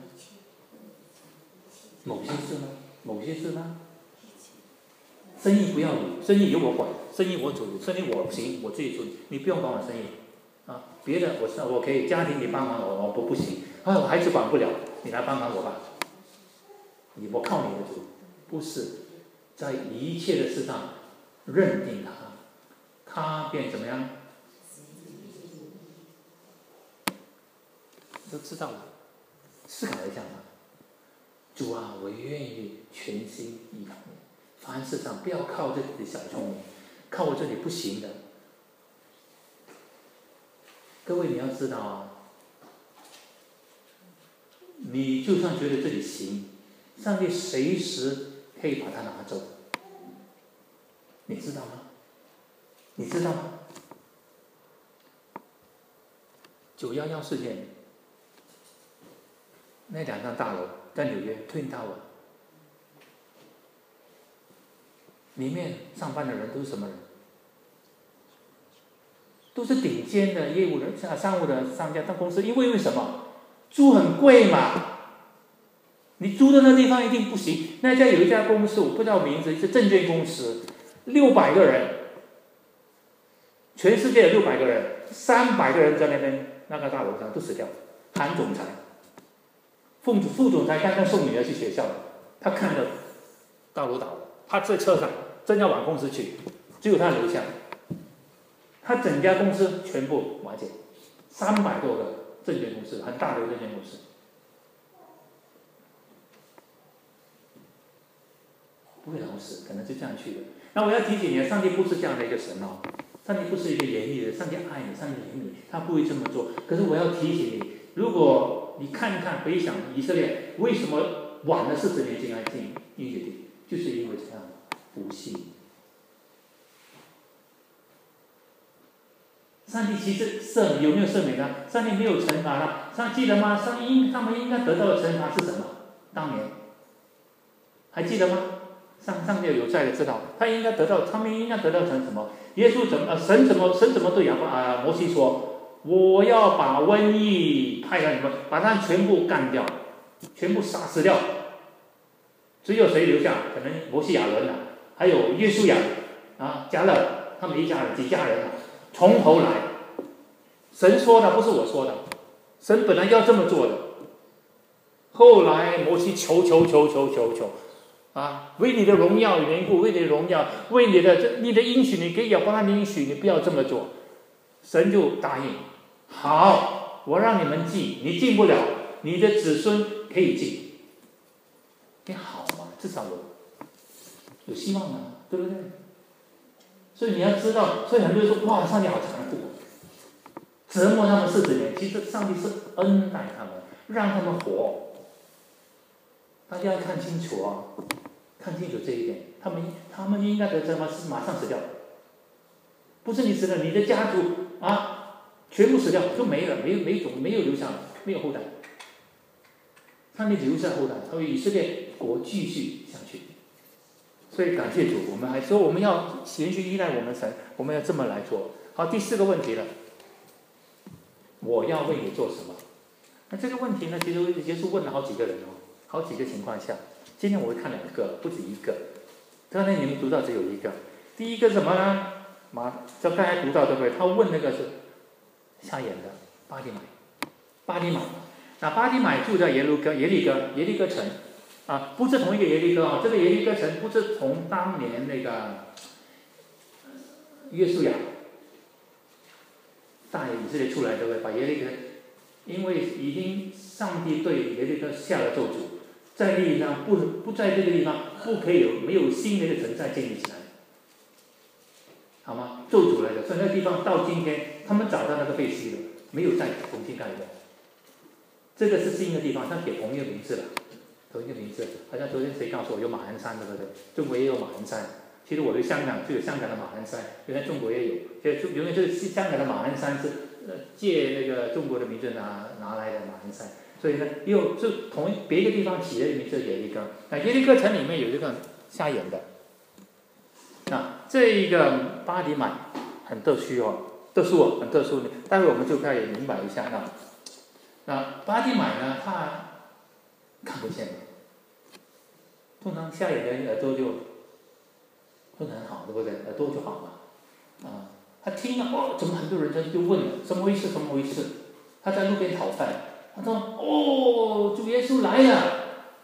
Speaker 1: 某些事呢？生意不要你，生意由我管，生意我主，生意我行，我自己处理，你不用管我生意，啊，别的我可以，家庭你帮忙我不行，我孩子管不了，你来帮忙我吧，我靠你的主，不是，在一切的事上认定他便怎么样？都知道了，思考一下嘛。主啊，我愿意全心依靠你。凡事上不要靠自己的小聪明， 靠我这里不行的。各位你要知道啊，你就算觉得自己行，上帝随时可以把它拿走，你知道吗？你知道吗？911事件，那2幢大楼在纽约 Twin Tower， 里面上班的人都是什么人？都是顶尖的业务人、商务的商家、公司。因为什么？租很贵嘛，你租的那地方一定不行。那有一家公司，我不知道名字，是证券公司，600个人，全世界有600个人，300个人在那边那个大楼上都死掉，含总裁。副总裁刚刚送女儿去学校，他看到大楼倒了，他在车上正要往公司去，只有他留下，他整家公司全部瓦解，300多个证券公司，很大的证券公司。不会老死，可能是这样去的。那我要提醒你，上帝不是这样的一个神哦，上帝不是一个严厉的，上帝爱你，上帝怜你，他不会这么做。可是我要提醒你，如果你看看回想以色列为什么晚了40年进应许地，就是因为这样不信。上帝其实有没有赦免他？上帝没有惩罚他，记得吗？他们应该得到的惩罚是什么？当年还记得吗？上帝有在的知道，他们应该得到成什么？耶稣神怎么对摩西说？我要把瘟疫派到你们，把他全部干掉，全部杀死掉。只有谁留下？可能摩西亚伦还有约书亚加勒，他们一家人几家人从头来。神说的不是我说的，神本来要这么做的。后来摩西求，为你的荣耀缘故，为你的荣耀，为你的应许，你给亚伯拉罕的应许，你不要这么做。神就答应，好，我让你们进，你进不了，你的子孙可以进。你好嘛，至少有希望嘛，对不对？所以你要知道，所以很多人说，哇，上帝好残酷，折磨他们40年。其实上帝是恩待他们，让他们活。大家要看清楚看清楚这一点。他们应该得惩罚是马上死掉，不是你死了，你的家族全部死掉就没了，没有留下，没有后代。上帝留下后代，他为以色列国继续下去。所以感谢主，我们还说我们要延续依赖我们神，我们要这么来做。好，第4个问题了，我要为你做什么？那这个问题呢，其实耶稣问了好几个人好几个情况下。今天我会看2个，不止1个。刚才你们读到只有1个。第一个是什么呢？就刚才读到对不对？他问那个是瞎眼的巴底买。那巴底买住在耶利哥城不是同一个耶利哥这个耶利哥城不是从当年那个约书亚带以色列出来，对不对？把耶利哥，因为已经上帝对耶利哥下了咒诅，在地上不在这个地方不可以没有新的一个城再建立起来，好吗？咒诅来的，所以那个地方到今天他们找到那个废墟了，没有再重新盖的。这个是新的地方，他给同一个名字了，同一个名字。好像昨天谁告诉我有马鞍山，对不对？中国也有马鞍山。其实我对香港就有香港的马鞍山，原来中国也有。原来这香港的马鞍山是借那个中国的名字拿来的马鞍山。所以呢，又是别的地方起的名字耶利哥。那耶利哥城里面有一个瞎眼的。那这一个巴底买很特殊很特殊。待会我们就可以明白一下那巴底买呢，他看不见的，通常瞎眼的人耳朵就很好，对不对？耳朵就好嘛。他听了怎么很多人就问了，怎么回事？他在路边讨饭，他说主耶稣来了。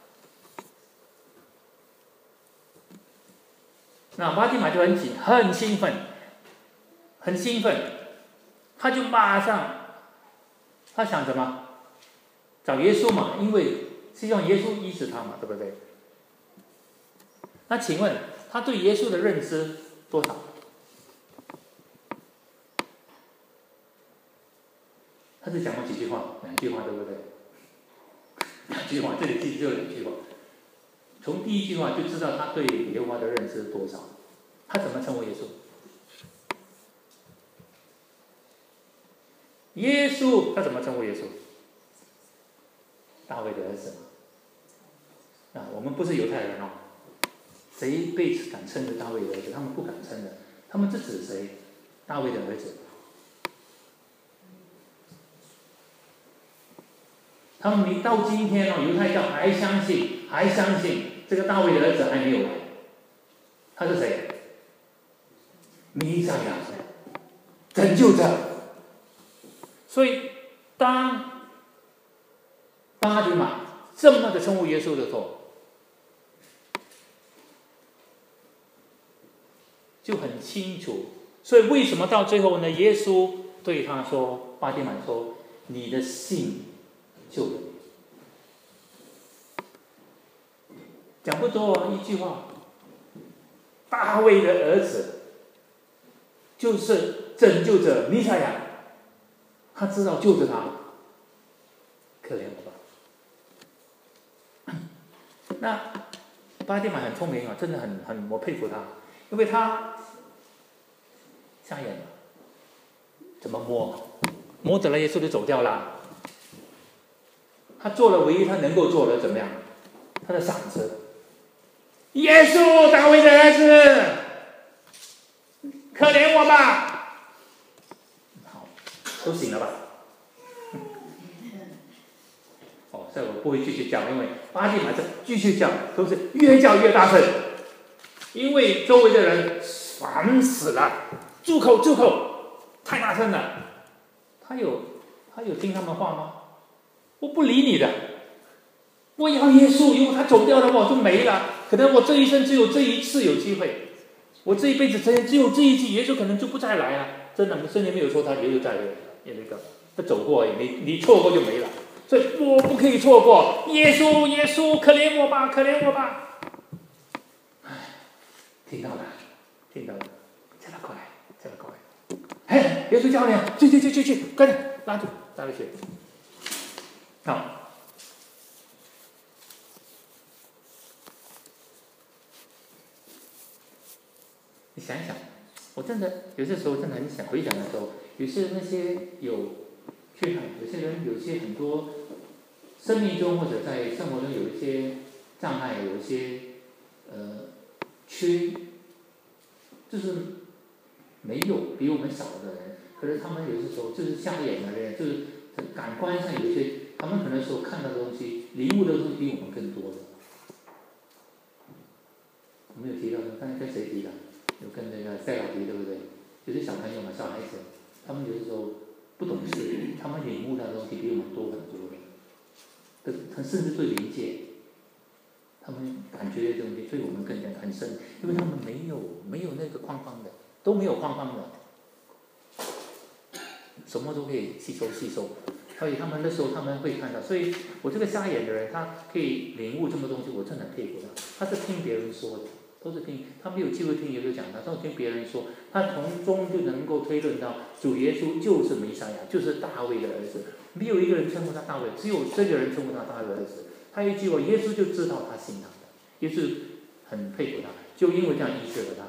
Speaker 1: 那巴底买就很兴奋，他就马上，他想什么？找耶稣嘛，因为希望耶稣医治他嘛，对不对？那请问他对耶稣的认知多少？ 他是讲过几句话？2句话，对不对？2句话，这里记只有2句话。从第一句话就知道他对耶和华的认识多少。他怎么称呼耶稣？耶稣，他怎么称呼耶稣？大卫的儿子嘛。我们不是犹太人哦，谁被敢称是大卫的儿子？他们不敢称的，他们是指谁？大卫的儿子。他们到今天犹太教还相信这个大卫的儿子还没有来。他是谁？弥赛亚，拯救者。所以当巴底买这么的称呼耶稣的时候，就很清楚。所以为什么到最后呢？耶稣对他说，巴底买说：“你的信救了你。”讲不多一句话，大卫的儿子就是拯救者弥赛亚，他知道救着他，可怜我吧。那巴底买很聪明真的很我佩服他，因为他瞎眼了，怎么摸着了耶稣就走掉了。他做了唯一他能够做的，怎么样？他的嗓子。耶稣，大卫的儿子，可怜我吧！好，都醒了吧？所以我不会继续叫，因为巴底买继续叫，都是越叫越大声，因为周围的人烦死了，住口，太大声了。他有听他们话吗？我不理你的，我要耶稣，如果他走掉了，我就没了。可能我这一生只有这一次有机会，我这一辈子只有这一季，耶稣可能就不再来了。真的，圣经没有说他耶稣再来，也那个他走过，你错过就没了。所以我不可以错过耶稣，可怜我吧！听到了，叫他过来。耶稣教练，去，快点拉住，带回去。好。你想一想，我真的有些时候真的很想回想的时候，有些那些有缺憾，有些人有些很多生命中或者在生活中有一些障碍，有一些就是没有比我们少的人，可是他们有些时候就是瞎眼的人，就是感官上有一些，他们可能所看到的东西、领悟的东西比我们更多的。我们有提到的，刚才跟谁提的？有跟那个赛老提，对不对？就是小朋友嘛，小孩子，他们有的时候不懂事，他们领悟到的东西比我们多很多的，他甚至对灵界，他们感觉的东西对我们更加很深，因为他们没有那个框框的，都没有框框的，什么都可以吸收，所以他们那时候他们会看到，所以我这个瞎眼的人，他可以领悟这么多东西，我真的很佩服他，他是听别人说的。都是听，他没有机会听耶稣讲他，都听别人说，他从中就能够推论到主耶稣就是弥赛亚，就是大卫的儿子。没有一个人称呼他大卫，只有这个人称呼他大卫的儿子。他一句话，耶稣就知道他信他的，耶稣很佩服他，就因为这样医治了他。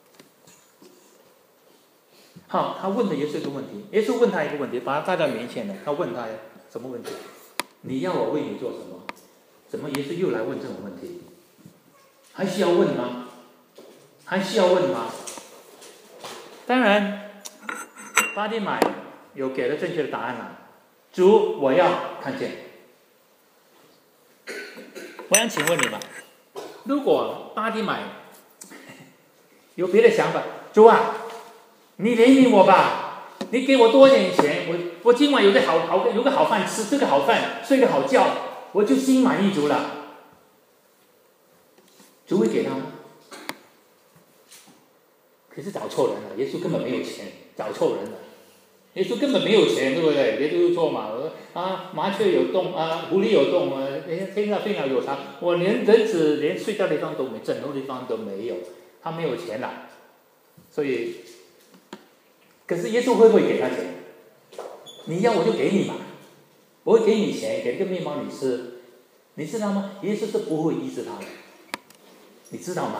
Speaker 1: 好，他问的耶稣一个问题，耶稣问他一个问题，把他带到面前来，他问他什么问题？你要我为你做什么？怎么耶稣又来问这种问题？还需要问吗？当然，巴底买有给了正确的答案了。主，我要看见。我想请问你们，如果巴底买有别的想法，主啊，你怜悯我吧，你给我多点钱，我今晚有个好饭吃，吃个好饭，睡个好觉，我就心满意足了。主会给他吗？可是找错人了，耶稣根本没有钱，找错人了。耶稣根本没有钱，对不对？耶稣说嘛，麻雀有洞狐狸有洞飞鸟有巢，我人子连睡觉的地方都没，枕头的地方都没有，他没有钱了。所以，可是耶稣会不会给他钱？ 你要我就给你嘛，我会给你钱，给个面包你吃，你知道吗？耶稣是不会医治他的，你知道吗？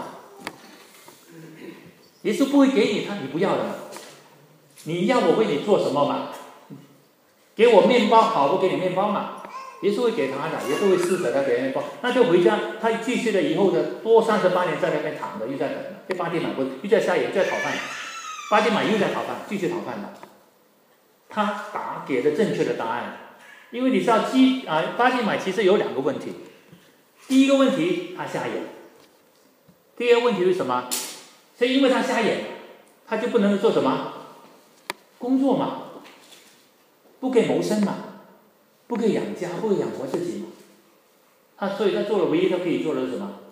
Speaker 1: 耶稣不会给你他你不要的嘛，你要我为你做什么嘛？给我面包好，我给你面包嘛。耶稣会给他的，耶稣会施舍他给面包，那就回家，他继续的以后的多38年在那边躺着，又在等，被巴蒂买不又在下眼，又在讨饭，巴蒂买又在讨饭，继续讨饭的。他给了正确的答案，因为你知道巴蒂买其实有2个问题，第一个问题他瞎眼，第二个问题是什么？所以因为他瞎眼，他就不能做什么工作嘛，不可以谋生嘛，不可以养家，不可以养活自己嘛。所以他做了唯一他可以做的是什么？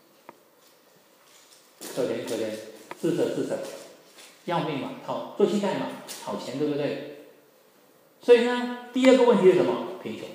Speaker 1: 可怜，施舍，要命嘛，做乞丐嘛，讨钱，对不对？所以呢，第二个问题是什么？贫穷，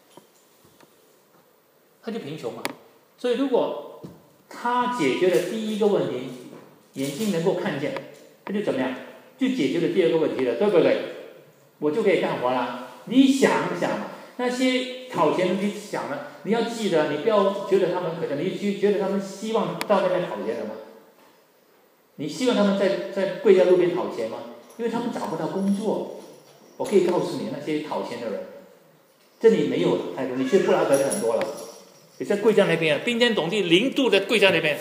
Speaker 1: 他就贫穷嘛。所以如果他解决了第一个问题，眼睛能够看见，他就怎么样？就解决了第2个问题了，对不对？我就可以干活了。你想想，那些讨钱的，你想了，你要记得，你不要觉得他们可怜，你觉得他们希望到那边讨钱的吗？你希望他们在跪在路边讨钱吗？因为他们找不到工作。我可以告诉你，那些讨钱的人，这里没有了太多，你去布拉格就很多了。你在跪在那边，冰天冻地0度的跪在那边，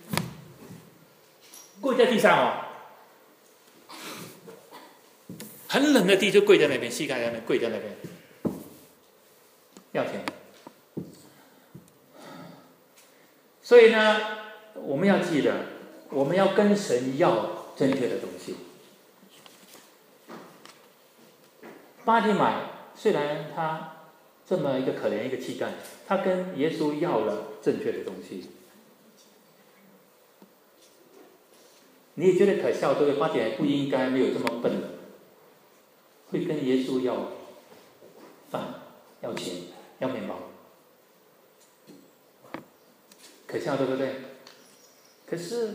Speaker 1: 跪在地上很冷的地就跪在那边，膝盖在那边跪在那边，要钱。所以呢，我们要记得，我们要跟神要正确的东西。巴蒂买虽然他这么一个可怜一个乞丐，他跟耶稣要了正确的东西。你也觉得可笑，对不对？巴蒂买不应该没有这么笨的，会跟耶稣要饭、要钱、要面包，可笑，对不对？可是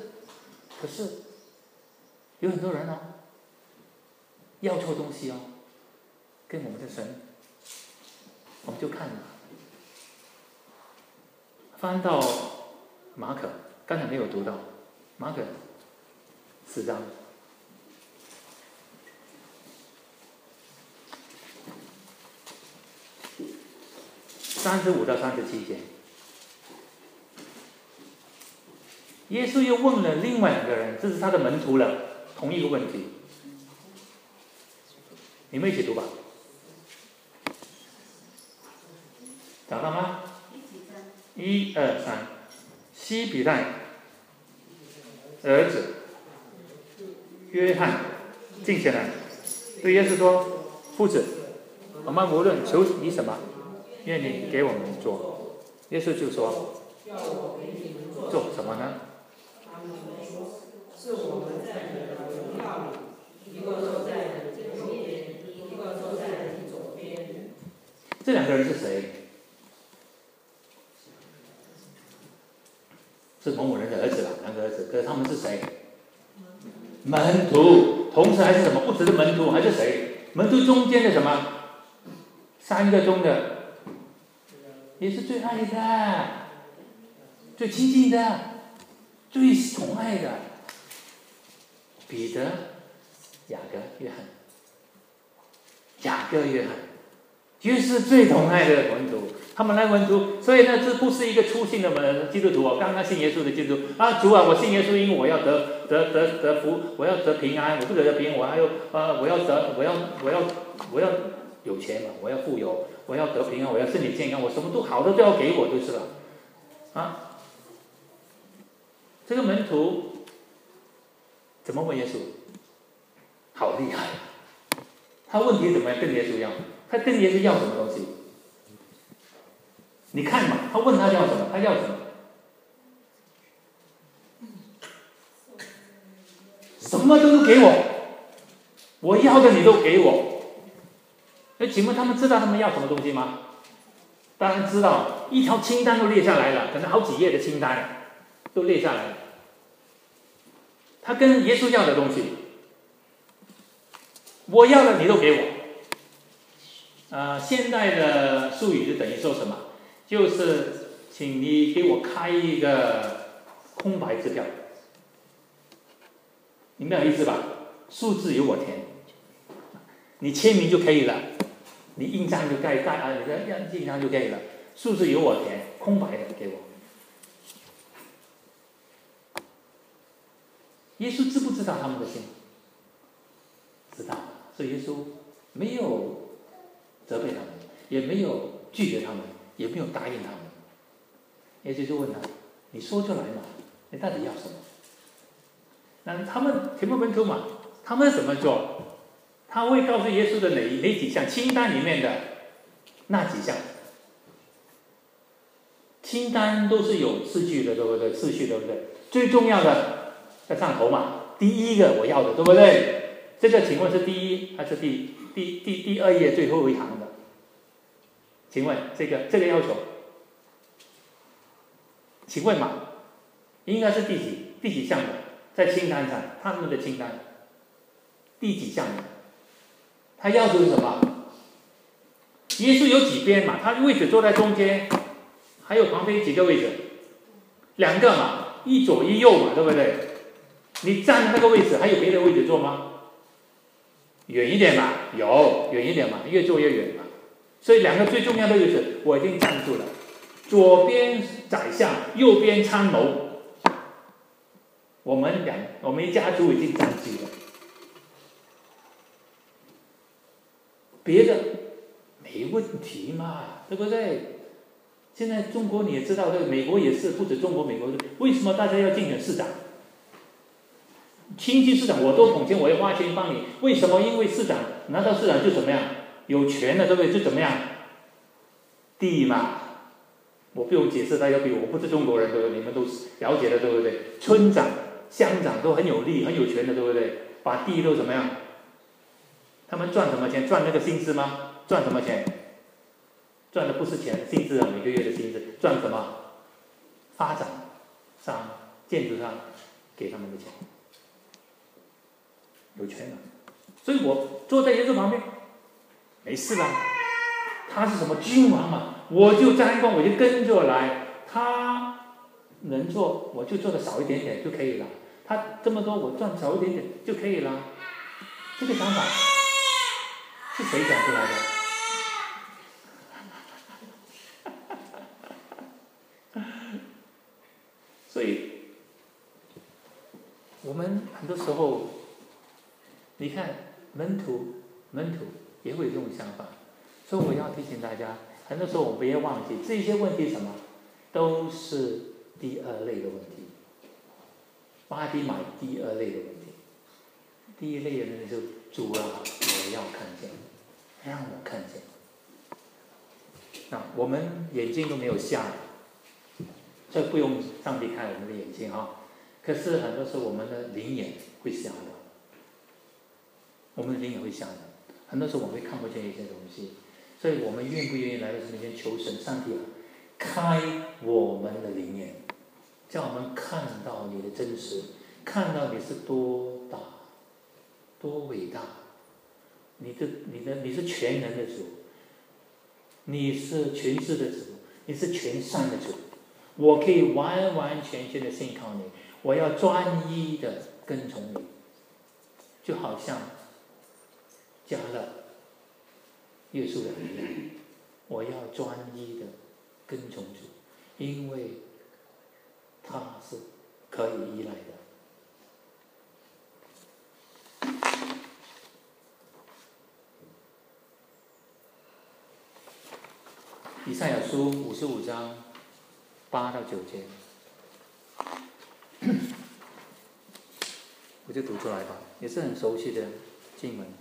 Speaker 1: 有很多人要错东西跟我们的神，我们就看了，翻到马可，刚才没有读到，马可4章35到37节，耶稣又问了另外2个人，这是他的门徒了，同一个问题，你们一起读吧。找到吗？1、2、3，西比泰儿子约翰进前来，对耶稣说：“夫子，我们无论求你什么，愿你给我们做。”耶稣就说：“做什么呢？”
Speaker 2: 是我们在你的荣耀里，一个坐在你右边，一个坐在你左边。
Speaker 1: 这2个人是谁？是某某人的儿子了，2个儿子。可是他们是谁？门徒，同时还是什么？不只是门徒，还是谁？门徒中间的什么？3个中的，也是最爱的、最亲近的、最宠爱的。彼得、雅各、约翰，约是最宠爱的门徒。他们来门徒，所以呢，这不是一个初信的基督徒刚刚信耶稣的基督徒主啊，我信耶稣，因为我要得福，我要得平安，我不得平安，我还有我要有钱嘛，我要富有，我要得平安，我要身体健康，我什么都好的都要给我就是了这个门徒怎么问耶稣？好厉害！他问题怎么样跟耶稣要？他跟耶稣要什么东西？你看嘛，他问他要什么？他要什么？什么都给我，我要的你都给我。请问他们知道他们要什么东西吗？当然知道，一条清单都列下来了，可能好几页的清单都列下来了。他跟耶稣要的东西，我要的你都给我， 现代的术语就等于说什么？就是请你给我开一个空白支票，明白我意思吧？数字由我填，你签名就可以了，你印章就你的印章就可以了，数字由我填，空白的给我。耶稣知不知道他们的心？知道，所以耶稣没有责备他们，也没有拒绝他们，也没有答应他们。耶稣就问他：“你说出来嘛，你到底要什么？”那他们提摩门徒嘛，他们怎么做？他会告诉耶稣的哪几项清单里面的那几项？清单都是有次序的，对不对？次序对不对？最重要的在上头嘛，第一个我要的，对不对？这个请问是第一还是第二页最后一行的？请问这个要求，请问嘛，应该是第几项的？在清单上，他们的清单第几项的？他要求是什么？耶稣有几边嘛？他位置坐在中间，还有旁边几个位置？2个嘛，一左一右嘛，对不对？你站的那个位置还有别的位置坐吗？远一点嘛，有远一点嘛，越坐越远嘛。所以2个最重要的位置我已经站住了，左边宰相，右边参谋。我们一家族已经占据了，别的没问题嘛，对不对？现在中国你也知道，美国也是，不止中国，美国为什么大家要竞选市长？亲戚市长我都捧钱，我要花钱帮你，为什么？因为市长拿到市长就怎么样，有权了，对不对？就怎么样，地嘛。我不用解释，大家比我不是中国人，对不对？你们都了解的，对不对？村长、乡长都很有力、很有权的，对不对？把地都怎么样？他们赚什么钱？赚那个薪资吗？赚什么钱？赚的不是钱，薪资啊，每个月的薪资，赚什么？发展商、建筑商给他们的钱。有权了，所以我坐在耶稣旁边，没事啦。他是什么君王嘛，我就沾光，我就跟着来。他能做，我就做的少一点点就可以了。他这么多，我赚少一点点就可以了。这个想法是谁讲出来的？所以，我们很多时候。你看，门徒也会有这种想法，所以我要提醒大家，很多时候我们不要忘记这些问题，什么都是第2类的问题，巴迪买第2类的问题。第1类的人就是主啊，我要看见，让我看见。那我们眼睛都没有瞎，这不用上帝开我们的眼睛啊。可是很多时候我们的灵眼会瞎的。我们的灵也会瞎的，很多时候我们会看不见一些东西，所以我们愿不愿意来到神面前求神，上帝开我们的灵眼，叫我们看到你的真实，看到你是多大、多伟大，你是全能的主，你是全知的主，你是全善的主，我可以完完全全的信靠你，我要专一的跟从你，就好像加了耶稣的一样，我要专一的跟从主，因为他是可以依赖的。以赛亚书55章8到9节，我就读出来吧，也是很熟悉的经文。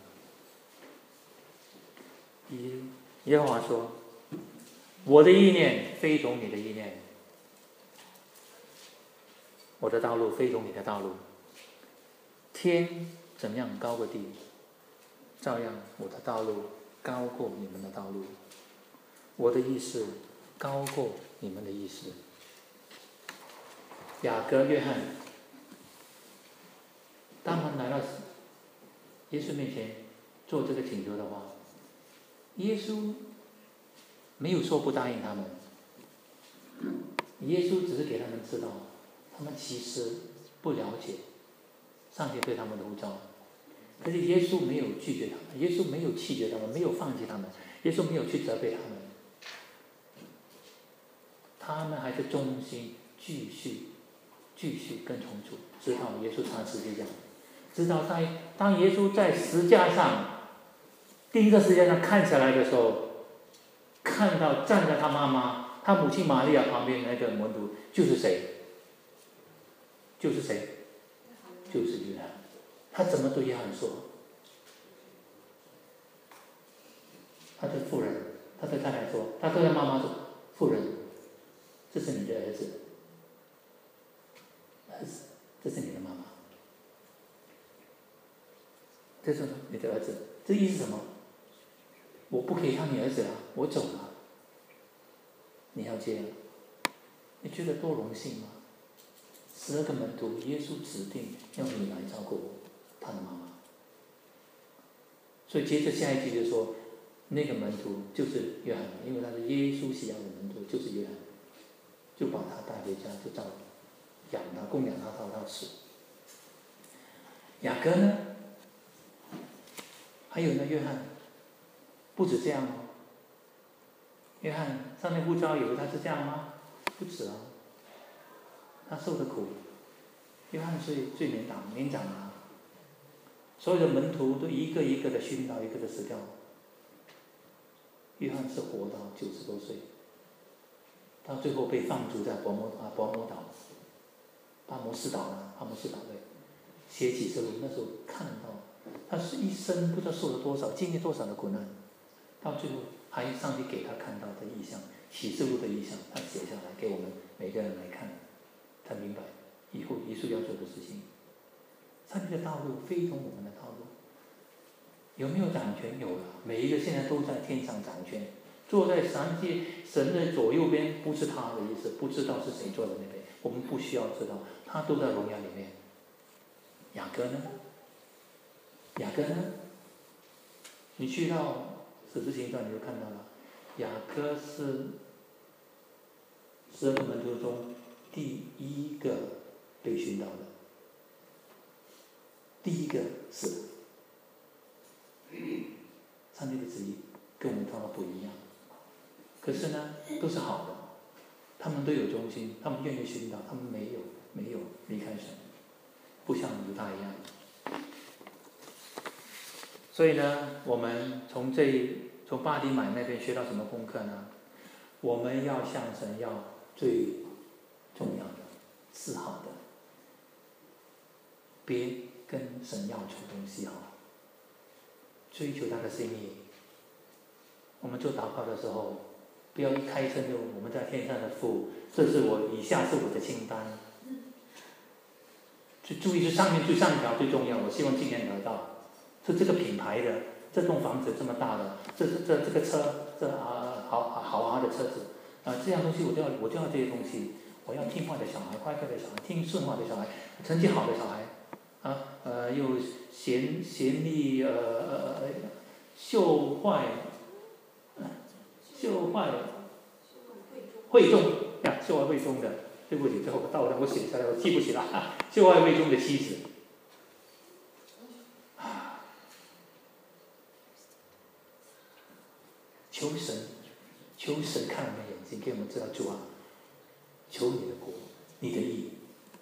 Speaker 1: 耶和华说：“我的意念非同你的意念，我的道路非同你的道路。天怎样高过地，照样我的道路高过你们的道路，我的意思高过你们的意思。”雅各、约翰，他们来到耶稣面前做这个请求的话， 耶稣没有说不答应他们，耶稣只是给他们知道，他们其实不了解上帝对他们的呼召。可是耶稣没有拒绝他们，耶稣没有弃绝他们，没有放弃他们，耶稣没有去责备他们，他们还是忠心继续跟从主，直到耶稣上十字架，直到当耶稣在十字架上钉在十字架上看下来的时候，看到站在他妈妈、他母亲玛利亚旁边那个门徒就是谁？就是约翰。他怎么对约翰说？他对妇人，他对太太说，他对他妈妈说：“妇人，这是你的儿子，这是你的妈妈，这是你的儿子。”这意思是什么？我不可以当你儿子了，我走了，你要接了。你觉得多荣幸吗？12个门徒，耶稣指定要你来照顾他的妈妈。所以接着下一句就说，那个门徒就是约翰，因为他是耶稣喜爱的门徒，就是约翰，就把他带回家，就养他，供养他到死。雅各呢？还有呢，约翰，不止这样哦。约翰上帝呼召以为他是这样吗？不止啊，他受的苦。约翰最年长啊，所有的门徒都一个一个的殉道，一个的死掉。约翰是活到90多岁，到最后被放逐在伯摩岛，巴摩斯岛对，写启示录，那时候看到他是一生不知道受了多少，经历多少的苦难，到最后还上帝给他看到的意象，启示录的意象，他写下来给我们每个人来看，才明白以后耶稣要做的事情。上帝的道路非同我们的道路。有没有掌权？有了，每一个现在都在天上掌权，坐在神的左右边，不是他的意思，不知道是谁坐在那边，我们不需要知道，他都在荣耀里面。雅各呢？你去到使徒行传你就看到了，雅各是12个门徒中第一个被殉道的，第一个是。上帝的旨意跟我们看到不一样，可是呢，都是好的，他们都有忠心，他们愿意殉道，他们没有离开神，不像犹大一样。所以呢，我们从巴迪买那边学到什么功课呢？我们要向神要最重要的、是好的，别跟神要求东西好。追求他的心意。我们做祷告的时候，不要一开声就我们在天上的父，以下是我的清单。就注意是上面最上条最重要，我希望今年得到。是这个品牌的，这栋房子这么大的，这个车，豪华的车子，这样东西我就要这些东西。我要听话的小孩，乖乖的小孩，听顺话的小孩，成绩好的小孩。又贤丽秀坏慧中呀，秀外慧中的，对不起，最后到我写下来，我记不起了。秀外慧中的妻子，求神看我们眼睛，给我们知道主啊，求你的国，你的义。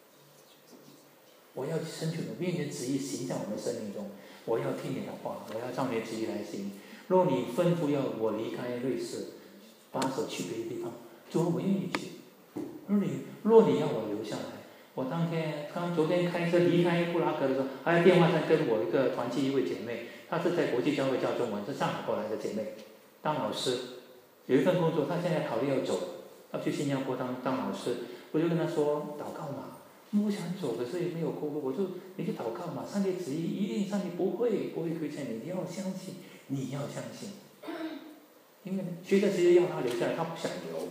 Speaker 1: 我要伸出你的旨意行在我们生命中，我要听你的话，我要照你的旨意来行。若你吩咐要我离开瑞士，把手去别的地方，主啊，我愿意去。若你要我留下来，我昨天开车离开布拉格的时候，还在电话上跟我一个团契一位姐妹，她是在国际教会教中文，是上海过来的姐妹，当老师，有一份工作，她现在考虑要走，要去新加坡当老师，我就跟她说祷告嘛。我想走，可是也没有过路，你去祷告嘛，上帝旨意一定，上帝不会亏欠你，你要相信，因为学者直接要他留下来，他不想留，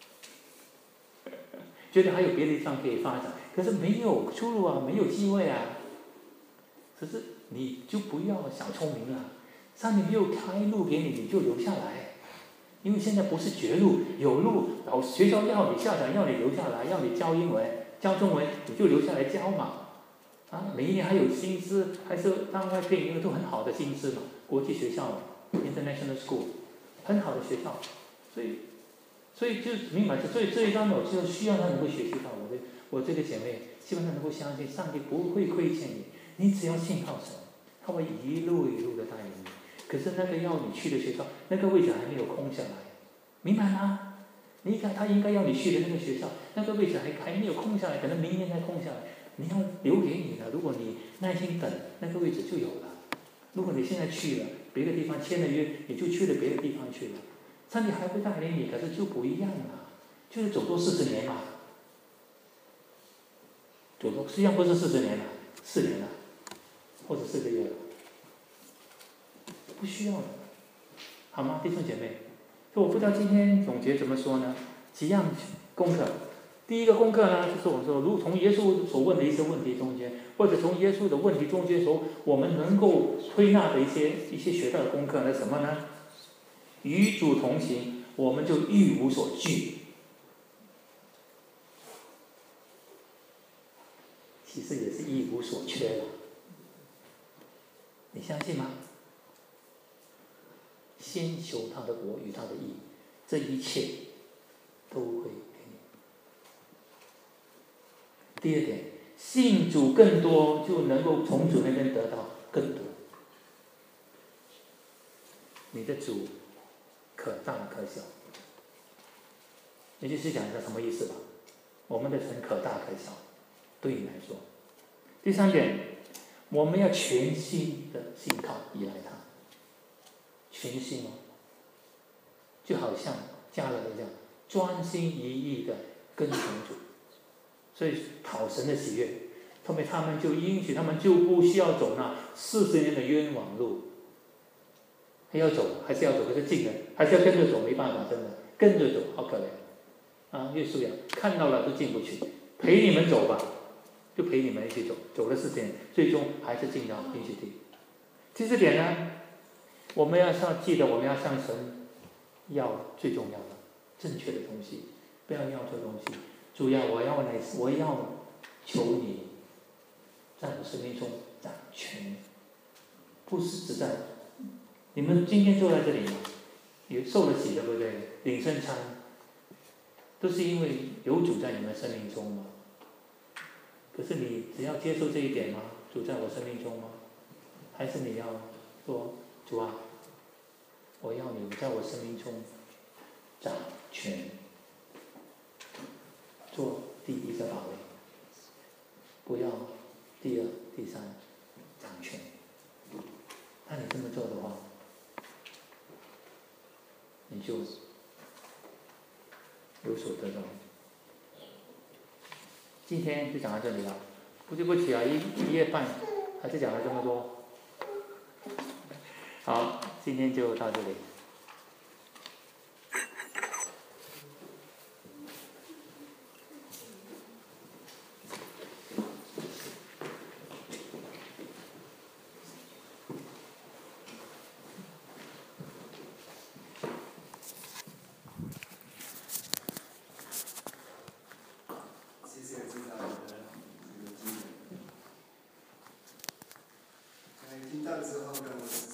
Speaker 1: 觉得还有别的地方可以发展，可是没有出路啊，没有机会啊。可是你就不要小聪明了， 上帝没有开路给你，你就留下来。因为现在不是绝路，有路，然后学校要你，校长要你留下来，要你教英文、教中文，你就留下来教嘛。每一年还有薪资，还是当外聘，因为都很好的薪资嘛，国际学校嘛 ，international school， 很好的学校，所以就明白，所以这一方面我就需要他能够学习到我这个姐妹，希望她能够相信上帝不会亏欠你，你只要信靠神，他会一路一路的带领你。可是那个要你去的学校，那个位置还没有空下来，明白吗？你看他应该要你去的那个学校，那个位置还没有空下来，可能明年才空下来，你要留给你的。如果你耐心等，那个位置就有了。如果你现在去了别的地方签了约，你就去了别的地方去了，上帝还会带领你，可是就不一样了，就是走多40年嘛。走多实际上不是40年了，4年了，或者4个月了，不需要了，好吗，弟兄姐妹？所以我不知道今天总结怎么说呢？几样功课。第一个功课呢，就是我们说，如从耶稣所问的一些问题中间，或者从耶稣的问题中间我们能够推纳的一些学到的功课呢，什么呢？与主同行，我们就一无所惧。其实也是一无所缺了，你相信吗？先求他的国与他的义，这一切都会给你。第二点，信主更多，就能够从主那边得到更多。你的主可大可小，你去思想一下什么意思吧？我们的神可大可小，对你来说。第三点，我们要全心的信靠依赖他，全心哦，就好像家人一样，专心一意的跟从主，所以讨神的喜悦。后面他们就应许，他们就不需要走那40年的冤枉路，还要走，还是要走，可是近的，还是要跟着走，没办法，真的跟着走，好可怜。约书亚看到了都进不去，陪你们走吧。就陪你们一起走，走了40年，最终还是进到应许地。第4点呢，我们要记得，我们要向神要最重要的、正确的东西，不要要错东西。主要我要求你，在我生命中掌权，不是只在你们今天坐在这里，也受了洗，对不对？领圣餐，都是因为有主在你们生命中嘛。可是你只要接受这一点吗？主在我生命中吗？还是你要说，主啊，我要你在我生命中掌权，做第一个堡垒，不要第2、第3掌权。那你这么做的话，你就有所得到。今天就讲到这里了，不对不起啊，1夜半还是讲了这么多。好，今天就到这里。
Speaker 2: 听到之后跟我